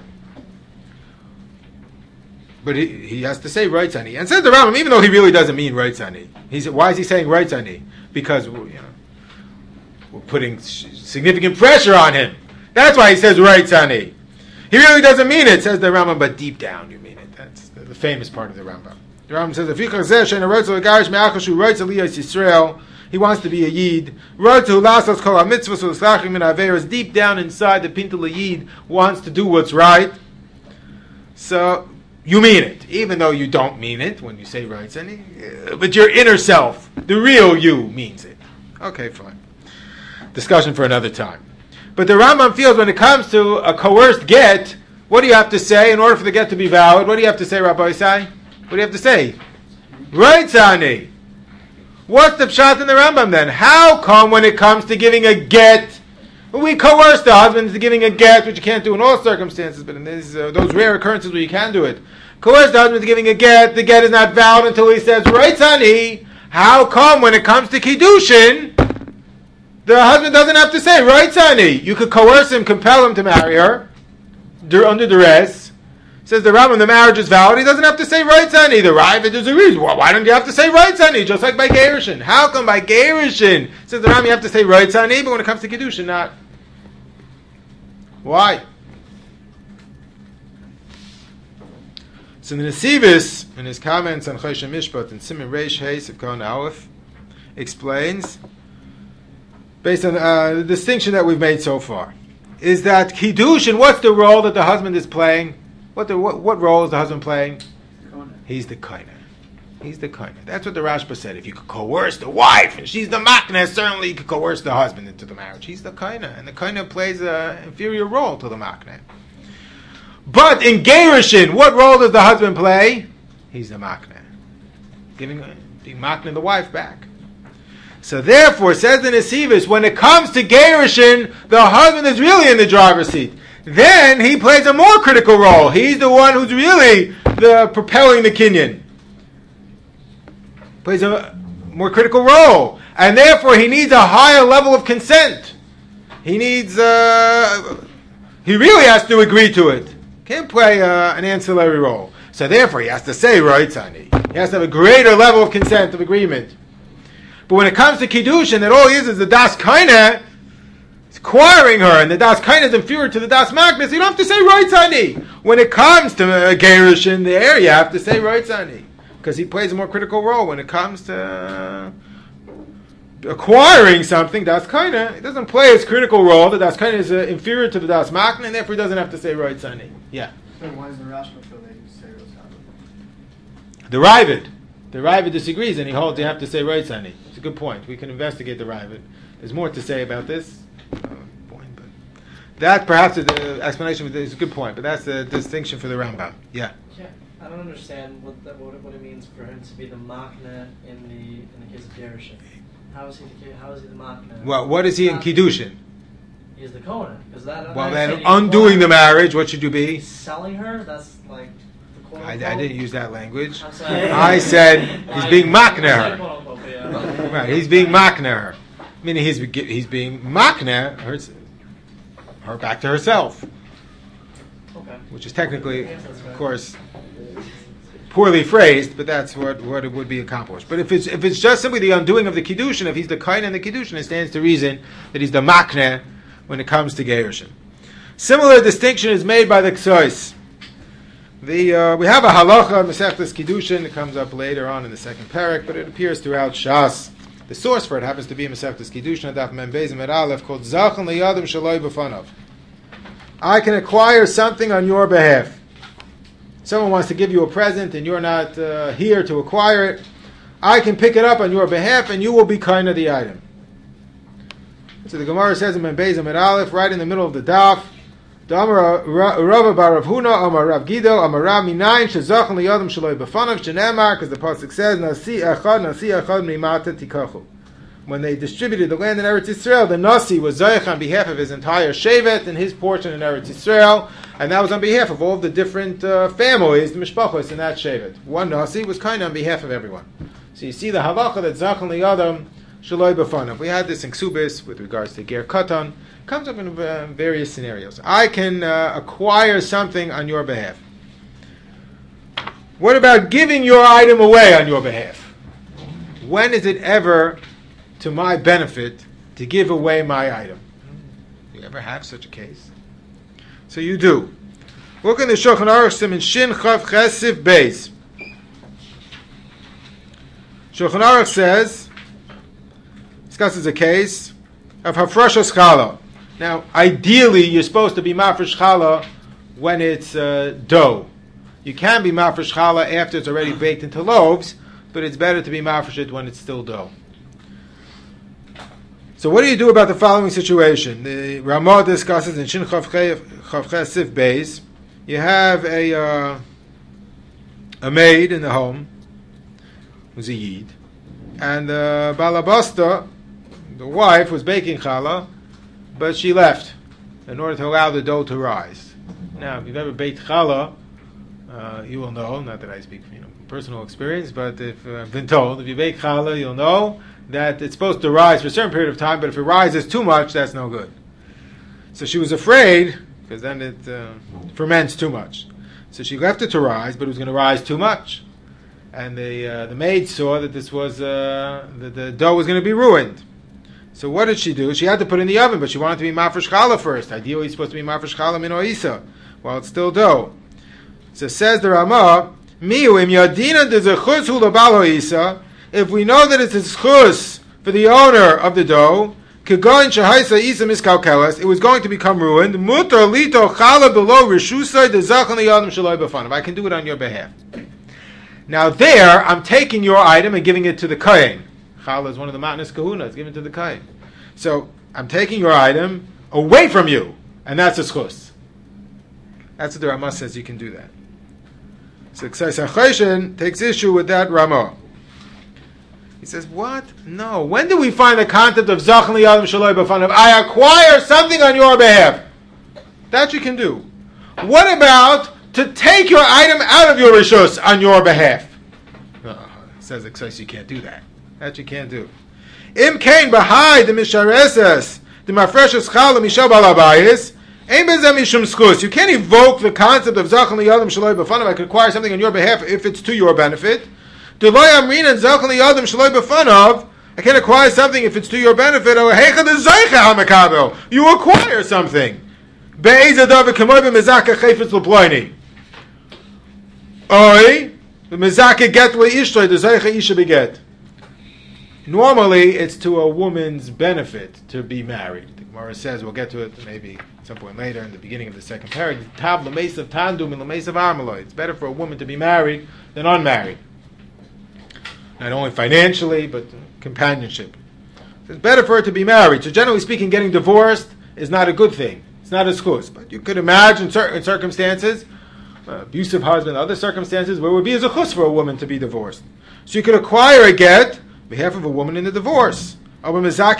But he has to say roitzani. And says the Rambam, even though he really doesn't mean roitzani. Why is he saying roitzani? Because we're putting significant pressure on him. That's why he says roitzani. He really doesn't mean it, says the Rambam, but deep down you mean it. That's the famous part of the Rambam. The Rambam says, he wants to be a Yid. Deep down inside, the Pintel Yid wants to do what's right. So, you mean it, even though you don't mean it when you say roitzani. But your inner self, the real you, means it. Okay, fine. Discussion for another time. But the Rambam feels when it comes to a coerced get, what do you have to say in order for the get to be valid? What do you have to say, Rabbi Isai? What do you have to say? Roitzani. What's the pshat in the Rambam then? How come when it comes to giving a get, we coerce the husband into giving a get, which you can't do in all circumstances, but in those rare occurrences where you can do it. Coerce the husband into giving a get, the get is not valid until he says roitzani. How come when it comes to Kiddushin, the husband doesn't have to say roitzani? You could coerce him, compel him to marry her under duress. Says the Rambam, the marriage is valid. He doesn't have to say roitzani. The Ravid disagrees. Well, why don't you have to say roitzani? Just like by gerushin. How come by gerushin? Says the Rambam, you have to say roitzani, but when it comes to Kiddushin, not. Why? So the Nesivis, in his comments on Choshen Mishpat and Siman Reish Hey Sivkon Aleph, explains, based on the distinction that we've made so far, is that Kiddushin, what's the role that the husband is playing? What role is the husband playing? He's the koine. He's the koine. That's what the Rashba said. If you could coerce the wife and she's the makneh, certainly you could coerce the husband into the marriage. He's the koine, and the koine plays an inferior role to the makneh. But in Gerushin, what role does the husband play? He's the makna. Being makna the wife back. So therefore, says the Nesivis, when it comes to Gerushin, the husband is really in the driver's seat. Then he plays a more critical role. He's the one who's really propelling the kinyan. Plays a more critical role. And therefore he needs a higher level of consent. He needs, he really has to agree to it. Can't play an ancillary role. So therefore he has to say Roitzani. He has to have a greater level of consent, of agreement. But when it comes to Kiddushin, that all he is the Das Kaina, he's acquiring her, and the Das Kaina is inferior to the Das Magnis, you don't have to say Roitzani. When it comes to Gerushin there, you have to say Roitzani. Because he plays a more critical role. When it comes to acquiring something, Das Kaina, it doesn't play his critical role. The Das Kaina is inferior to the Das Magna, and therefore he doesn't have to say Roitzani. Yeah. So why is the Rashba feel that you say Roitzani? The Ravid. The Ravid disagrees, and he holds you have to say Roitzani. It's a good point. We can investigate the Ravid. There's more to say about this. Point, but that perhaps is the explanation is a good point, but that's the distinction for the Rambam. Yeah. Yeah, I don't understand what it means for him to be the Machna in the case of Gerushin. How is he the Machna? Well, what is he in Kiddushin? He's the Kohen. Well, then undoing the marriage, what should you be? Selling her? That's like the quote unquote. I didn't use that language. I'm sorry. I said he's being Machna her. Right, he's being Machna her. Meaning he's being Machna her back to herself. Okay. Which is technically, of course, poorly phrased, but that's what it would be accomplished. But if it's just simply the undoing of the Kiddushin, if he's the Kain and the Kiddushin, it stands to reason that he's the Makneh when it comes to Gerushin. Similar distinction is made by the Ksois. We have a halacha, Masechtas Kiddushin, it comes up later on in the second parak, but it appears throughout Shas. The source for it happens to be Masechtas Kiddushin, Adaf Mem Beis Amud Aleph, called Zachan Liyadim Shaloi B'fanav. I can acquire something on your behalf. Someone wants to give you a present and you're not here to acquire it. I can pick it up on your behalf and you will be kind of the item. So the Gemara says in Beis Amud Aleph, right in the middle of the daf, Amar Rava bar Rav Huna, Amar Rav Gido, Amar Rav Minayin, Shezachan Liyadim Shaloi B'fanav, Shenemar, because the pasuk says, Nasi Echad Mimata Tikachu. When they distributed the land in Eretz Yisrael, the Nasi was Zayich on behalf of his entire Shevet and his portion in Eretz Yisrael, and that was on behalf of all the different families, the Mishpachos in that Shevet. One Nasi was kind of on behalf of everyone. So you see the halacha that Zachan Liyadam Shaloi B'fanav. We had this in Ksubis with regards to Ger Katan. It comes up in various scenarios. I can acquire something on your behalf. What about giving your item away on your behalf? When is it ever to my benefit to give away my item? Do you ever have such a case? So you do. Look in the Shulchan Aruch Siman Shin Chav Ches Sif Beis. Shulchan Aruch says, discusses a case of Hafrashas Challah. Now, ideally, you're supposed to be Mafresh Challah when it's dough. You can be Mafresh Challah after it's already baked into loaves, but it's better to be Mafresh it when it's still dough. So what do you do about the following situation? The Ramah discusses in Shin Chav Ches Sif Beis. You have a maid in the home who's a Yid, and the Balabasta, the wife, was baking challah, but she left in order to allow the dough to rise. Now, if you've ever baked challah, you will know, not that I speak from personal experience, but if I've been told, if you bake challah, you'll know that it's supposed to rise for a certain period of time, but if it rises too much, that's no good. So she was afraid, because then it ferments too much. So she left it to rise, but it was going to rise too much. And the maid saw that this was that the dough was going to be ruined. So what did she do? She had to put it in the oven, but she wanted to be mafresh challah first. Ideally, it's supposed to be mafresh challah min oisa, while it's still dough. So says the Ramah, Miu im yadina dezechus hu lebal hoisa. If we know that it's a zchus for the owner of the dough, kegon shehaisa isa miskalkelas, it was going to become ruined. Mutar lito challah below rishusay dezachan liyadam shaloi b'fanav. I can do it on your behalf. Now there, I'm taking your item and giving it to the kohen. Challah is one of the matnas kahuna. It's given to the kohen. So I'm taking your item away from you, and that's a zchus. That's what the Ramah says you can do that. So Ksais HaChoshen takes issue with that Ramah. He says, what? No. When do we find the concept of Zachan Liyadam Shaloi B'fanav? I acquire something on your behalf. That you can do. What about to take your item out of your Rishus on your behalf? Says Ksais, you can't do that. That you can't do. Im Kain B'hai the Mishareses the Mafreshes Chal the Mishal Balabayis Ein Bezeh Mishum Schus. You can't evoke the concept of Zachan Liyadam Shaloi B'fanav. I could acquire something on your behalf if it's to your benefit. I can't acquire something if it's to your benefit. You acquire something. Normally, it's to a woman's benefit to be married. The Gemara says, we'll get to it maybe at some point later in the beginning of the second paragraph. It's better for a woman to be married than unmarried. Not only financially, but companionship. It's better for her to be married. So generally speaking, getting divorced is not a good thing. It's not a schus. But you could imagine certain circumstances, abusive husband, other circumstances, where it would be as a chus for a woman to be divorced. So you could acquire a get on behalf of a woman in the divorce. Oh,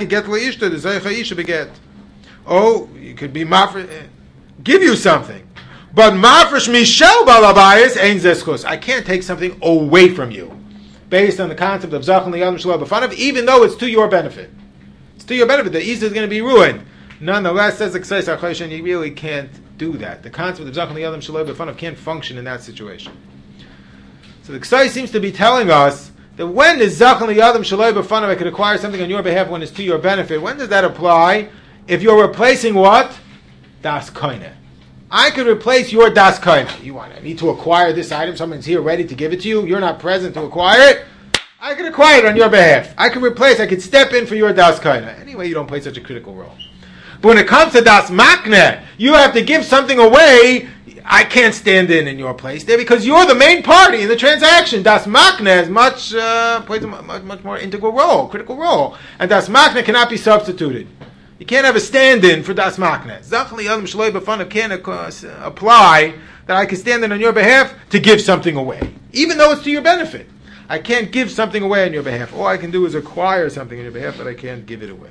you could be give you something. But mafresh mishel balabayis ein zeschus. I can't take something away from you, based on the concept of Zachan Liyadam Shaloi B'fanav, even though it's to your benefit. It's to your benefit. The East is going to be ruined. Nonetheless, says the Ksais HaChoshen, you really can't do that. The concept of Zachan Liyadam Shaloi B'fanav can't function in that situation. So the Ksais seems to be telling us that when is Zachan Liyadam Shaloi B'fanav, I could acquire something on your behalf when it's to your benefit. When does that apply? If you're replacing what? Das Koine. I could replace your Das Koine. I need to acquire this item. Someone's here ready to give it to you. You're not present to acquire it. I could acquire it on your behalf. I could step in for your Das Koine. Anyway, you don't play such a critical role. But when it comes to Das Makne, you have to give something away. I can't stand in your place there because you're the main party in the transaction. Das Makne is plays a much more integral role, critical role. And Das Makne cannot be substituted. You can't have a stand-in for Das Makne. Zachan Liyadam Shaloi B'fanav can't apply that I can stand in on your behalf to give something away, even though it's to your benefit. I can't give something away on your behalf. All I can do is acquire something on your behalf, but I can't give it away.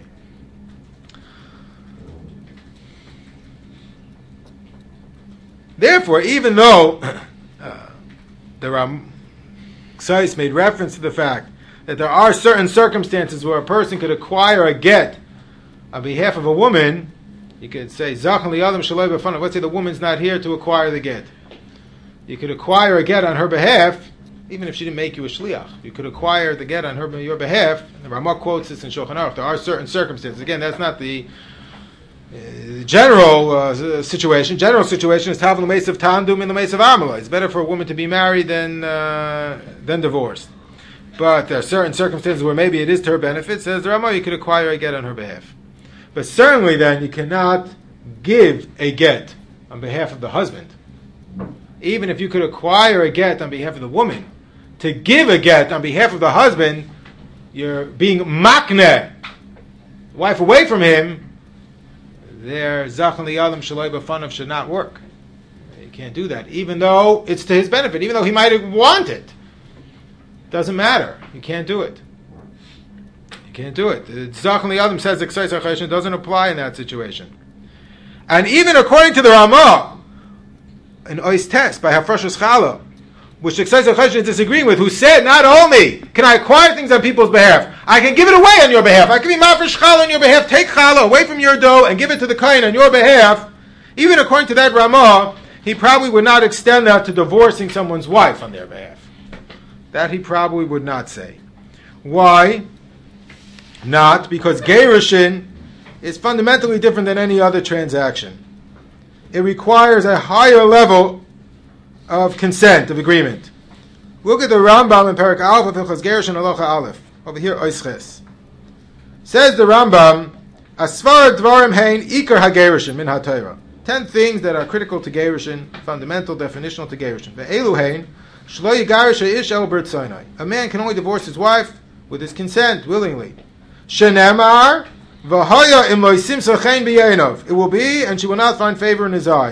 Therefore, even though the Ksais made reference to the fact that there are certain circumstances where a person could acquire a get on behalf of a woman, you could say, Zachan Liyadam Shaloi B'fanav. Let's say the woman's not here to acquire the get. You could acquire a get on her behalf, even if she didn't make you a shliach. You could acquire the get on your behalf. And the Ramah quotes this in Shulchan Aruch. There are certain circumstances. Again, that's not the general situation. General situation is Tav l'meisav Tandum and l'meisav Amala. It's better for a woman to be married than divorced. But there are certain circumstances where maybe it is to her benefit. Says the Ramah, you could acquire a get on her behalf. But certainly then you cannot give a get on behalf of the husband. Even if you could acquire a get on behalf of the woman, to give a get on behalf of the husband, you're being makne, wife away from him, their Zachan Liyadam Shaloi B'fanav should not work. You can't do that, even though it's to his benefit, even though he might want it. Doesn't matter. You can't do it. You can't do it. Zachan Liyadam says Ksais HaChoshen doesn't apply in that situation. And even according to the Ramah, an Ois test by Hafrashos Chala, which the Ksais HaChoshen is disagreeing with, who said, not only can I acquire things on people's behalf, I can give it away on your behalf. I can be Mafresh Chala on your behalf, take Chala away from your dough and give it to the Kohen on your behalf. Even according to that Ramah, he probably would not extend that to divorcing someone's wife on their behalf. That he probably would not say. Why? Not because Gerushin is fundamentally different than any other transaction. It requires a higher level of consent, of agreement. Look at the Rambam in Perek Aleph of Hilchos Gerushin Halacha Aleph. Over here, Oisches. Says the Rambam, Asvar Dvarim Hein Iker HaGerushin Min HaTorah. 10 things that are critical to Gerushin, fundamental, definitional to Gerushin. Ve'elu Hein Shlo Yigarish Ha'ish El B'Rtzonai. A man can only divorce his wife with his consent, willingly. Shenemar V'Hoya Im Lo Yisim Sochein B'Yeinov. It will be, and she will not find favor in his eyes.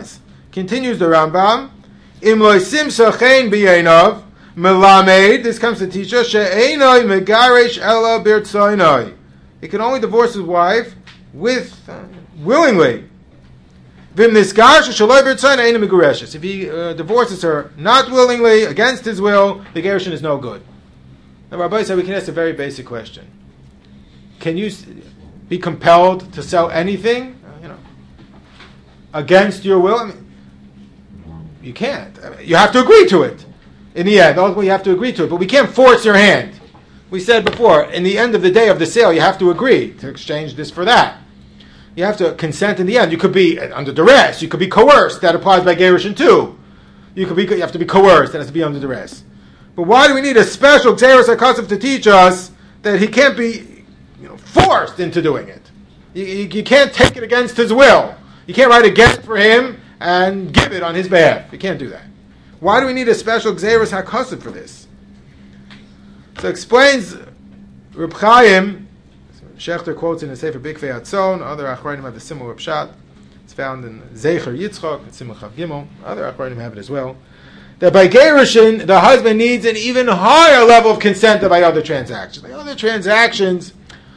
Continues the Rambam. Im lo simsa chen b'yeinav melamed. This comes to teach us she'enoi megaresh ela birtzoinoi. He can only divorce his wife with willingly. Vim nisgash shaloi birtzoinoi eina megureshes. If he divorces her not willingly, against his will, the gerushin is no good. Now, Rabbi said we can ask a very basic question: can you be compelled to sell anything, against your will? I mean, you can't. I mean, you have to agree to it. In the end, ultimately you have to agree to it, but we can't force your hand. We said before, in the end of the day of the sale, you have to agree to exchange this for that. You have to consent in the end. You could be under duress. You could be coerced. That applies by gerushin too. You have to be coerced. That has to be under duress. But why do we need a special Gzeros HaKasav to teach us that he can't be forced into doing it? You can't take it against his will. You can't write a get for him and give it on his behalf. You can't do that. Why do we need a special Gzeros HaKasav for this? So explains Reb Chaim. Shechter quotes in the Sefer Bikvei Hatzon. Other Achronim have a similar pshat. It's found in Zecher Yitzchok and Simon Chav Gimel. Other Achronim have it as well. That by gerushin, the husband needs an even higher level of consent than by other transactions. By other transactions,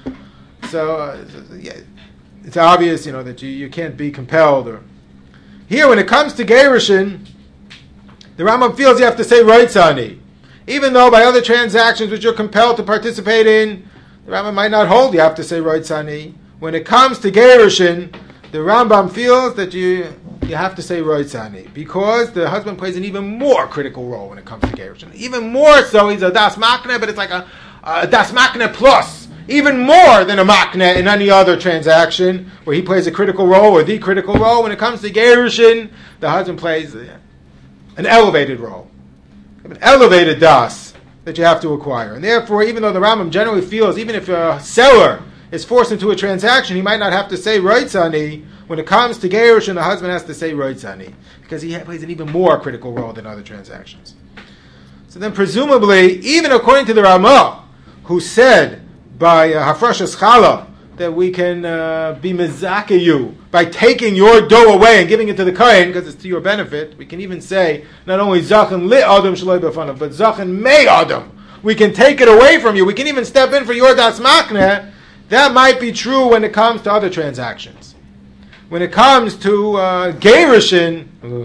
it's obvious, that you can't be compelled. Or here, when it comes to gerushin, the Rambam feels you have to say roitzani, even though by other transactions which you're compelled to participate in, the Rambam might not hold you have to say roitzani. When it comes to gerushin, the Rambam feels that you have to say roitzani, because the husband plays an even more critical role when it comes to gerushin. Even more so, he's a das makne, but it's like a das makne plus. Even more than a makne in any other transaction where he plays a critical role or the critical role. When it comes to gerushin, the husband plays an elevated role, an elevated das that you have to acquire. And therefore, even though the Rambam generally feels, even if a seller is forced into a transaction, he might not have to say roitzani. When it comes to gerushin, the husband has to say roitzani, because he plays an even more critical role than other transactions. So then presumably, even according to the Ramah, who said by Hafrashas Chala that we can be mezakeyu by taking your dough away and giving it to the kohen because it's to your benefit, we can even say not only zachan li adam shaloi b'fanav, but zachan mei adam. We can take it away from you. We can even step in for your das makneh. That might be true when it comes to other transactions. When it comes to gerushin,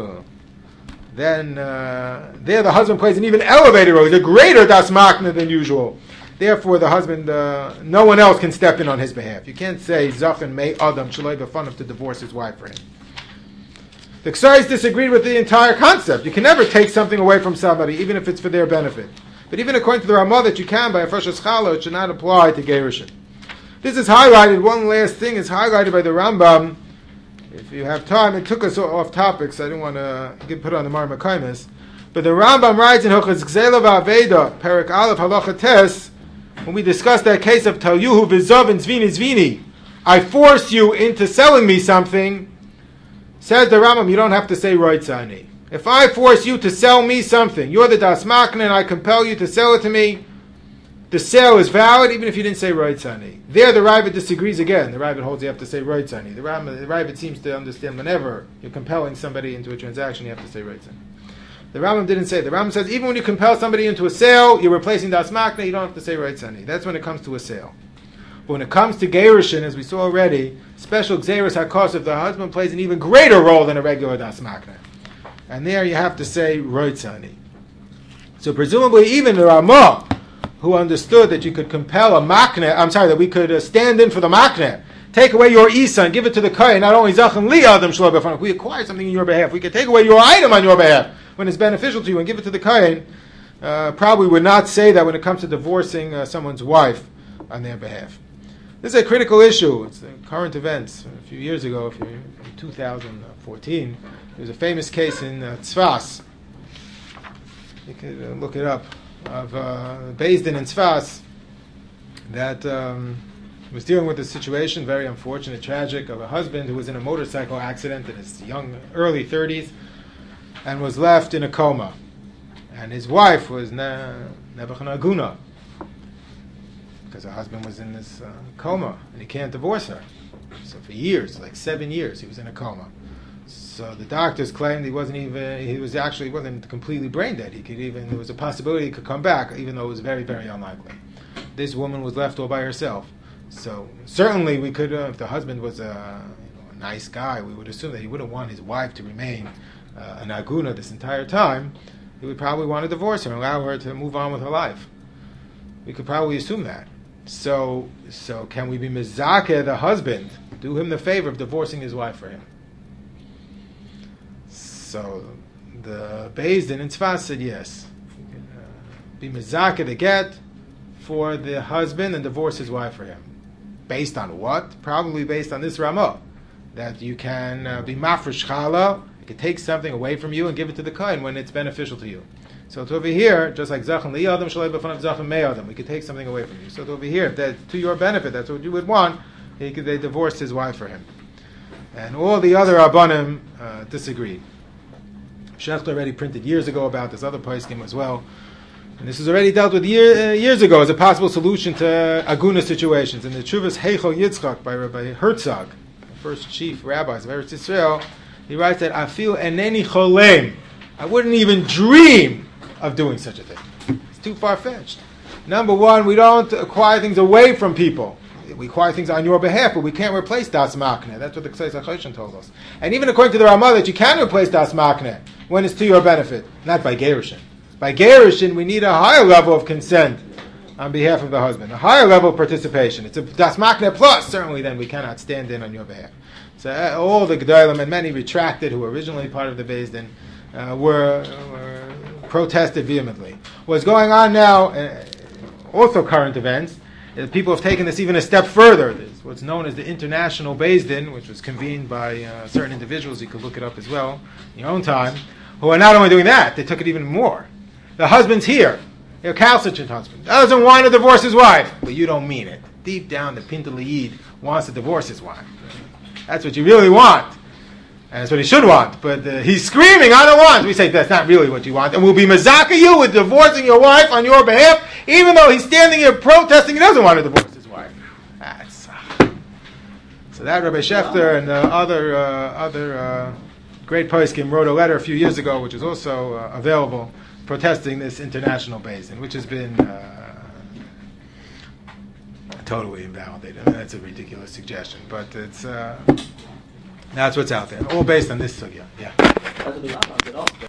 then there the husband plays an even elevated role. He's a greater das makneh than usual. Therefore, the husband, no one else can step in on his behalf. You can't say zachan mei adam shaloi b'fanav to divorce his wife for him. The Ksais disagreed with the entire concept. You can never take something away from somebody, even if it's for their benefit. But even according to the Ramah, that you can by a Hafrashas Chala, it should not apply to gerushin. This is highlighted, one last thing is highlighted by the Rambam. If you have time, it took us off topic, so I didn't want to put on the Mar Makaimis. But the Rambam writes in Hilchos Gzela V'Aveda, Perek Aleph Halacha Tes, when we discussed that case of Talyuhu V'Zav and Zvini Zvini, I force you into selling me something, says the Rambam, you don't have to say roitzani. If I force you to sell me something, you're the das makna and I compel you to sell it to me, the sale is valid even if you didn't say roitzani. There the Ravid disagrees again. The Ravid holds you have to say roitzani. The Ravid seems to understand whenever you're compelling somebody into a transaction, you have to say roitzani. The Rambam didn't say. The Rambam says even when you compel somebody into a sale, you're replacing das makna, you don't have to say roitzani. That's when it comes to a sale. But when it comes to gerushin, as we saw already, special gzeros hakosav, the husband plays an even greater role than a regular das makna. And there you have to say roitzani. So presumably even the Ramah, who understood that you could compel a makna, that we could stand in for the makna, take away your isa and give it to the kohen, not only zachan li adam shlo b'fanav, we acquire something in your behalf, we could take away your item on your behalf when it's beneficial to you and give it to the kohen, probably would not say that when it comes to divorcing someone's wife on their behalf. This is a critical issue. It's current events. A few years ago, in 2014, there was a famous case in Tzfas. You can look it up, of Beis Din in Tzfas that was dealing with a situation, very unfortunate, tragic, of a husband who was in a motorcycle accident in his early 30s and was left in a coma. And his wife was Nebuchadnezzar Aguna, because her husband was in this coma and he can't divorce her. So for years, like 7 years, he was in a coma. So the doctors claimed he wasn't completely brain dead. There was a possibility he could come back, even though it was very, very unlikely. This woman was left all by herself. So certainly we could, if the husband was a nice guy, we would assume that he wouldn't want his wife to remain an aguna this entire time. He would probably want to divorce her and allow her to move on with her life. We could probably assume that. So can we be mezakeh the husband, do him the favor of divorcing his wife for him? So the Beis Din in Tzfas said yes. Be mezakeh the get for the husband and divorce his wife for him. Based on what? Probably based on this Ramah, that you can be mafresh chala, you can take something away from you and give it to the kohen when it's beneficial to you. So it's over here, just like Zachan Li'adam Shalei B'fanav Zachan Me'adam, we could take something away from you. So it's over here, if that's to your benefit, that's what you would want, they divorced his wife for him. And all the other Rabbanim disagreed. Shechter already printed years ago about this other poskim as well. And this was already dealt with years ago as a possible solution to aguna situations. In the Tshuvas Heichel Yitzchak by Rabbi Herzog, the first chief rabbis of Eretz Yisrael, he writes that I feel eneni cholem. I wouldn't even dream of doing such a thing. It's too far-fetched. Number one, we don't acquire things away from people. We acquire things on your behalf, but we can't replace Das Makne. That's what the Ksais HaChoshen told us. And even according to the Ramah, that you can replace Das Makne when it's to your benefit, not by Gerushin. By Gerushin, we need a higher level of consent on behalf of the husband, a higher level of participation. It's a Das Makne plus, certainly then we cannot stand in on your behalf. So all the Gedolim and many retracted who were originally part of the Beis Din were protested vehemently. What's going on now, also current events, is people have taken this even a step further. There's what's known as the International Beis Din, which was convened by certain individuals, you could look it up as well, in your own time, who are not only doing that, they took it even more. The husband's here, a recalcitrant husband, doesn't want to divorce his wife, but you don't mean it. Deep down, the Pinta L'Yid wants to divorce his wife. That's what you really want. And that's what he should want. But he's screaming, I don't want. We say, that's not really what you want. And we'll be mazaka you with divorcing your wife on your behalf, even though he's standing here protesting he doesn't want to divorce his wife. That's, so that Rabbi Shechter and other great poskim wrote a letter a few years ago, which is also available, protesting this international Beis Din, which has been totally invalidated. I mean, that's a ridiculous suggestion, but it's that's what's out there. All based on this sugya. Yeah.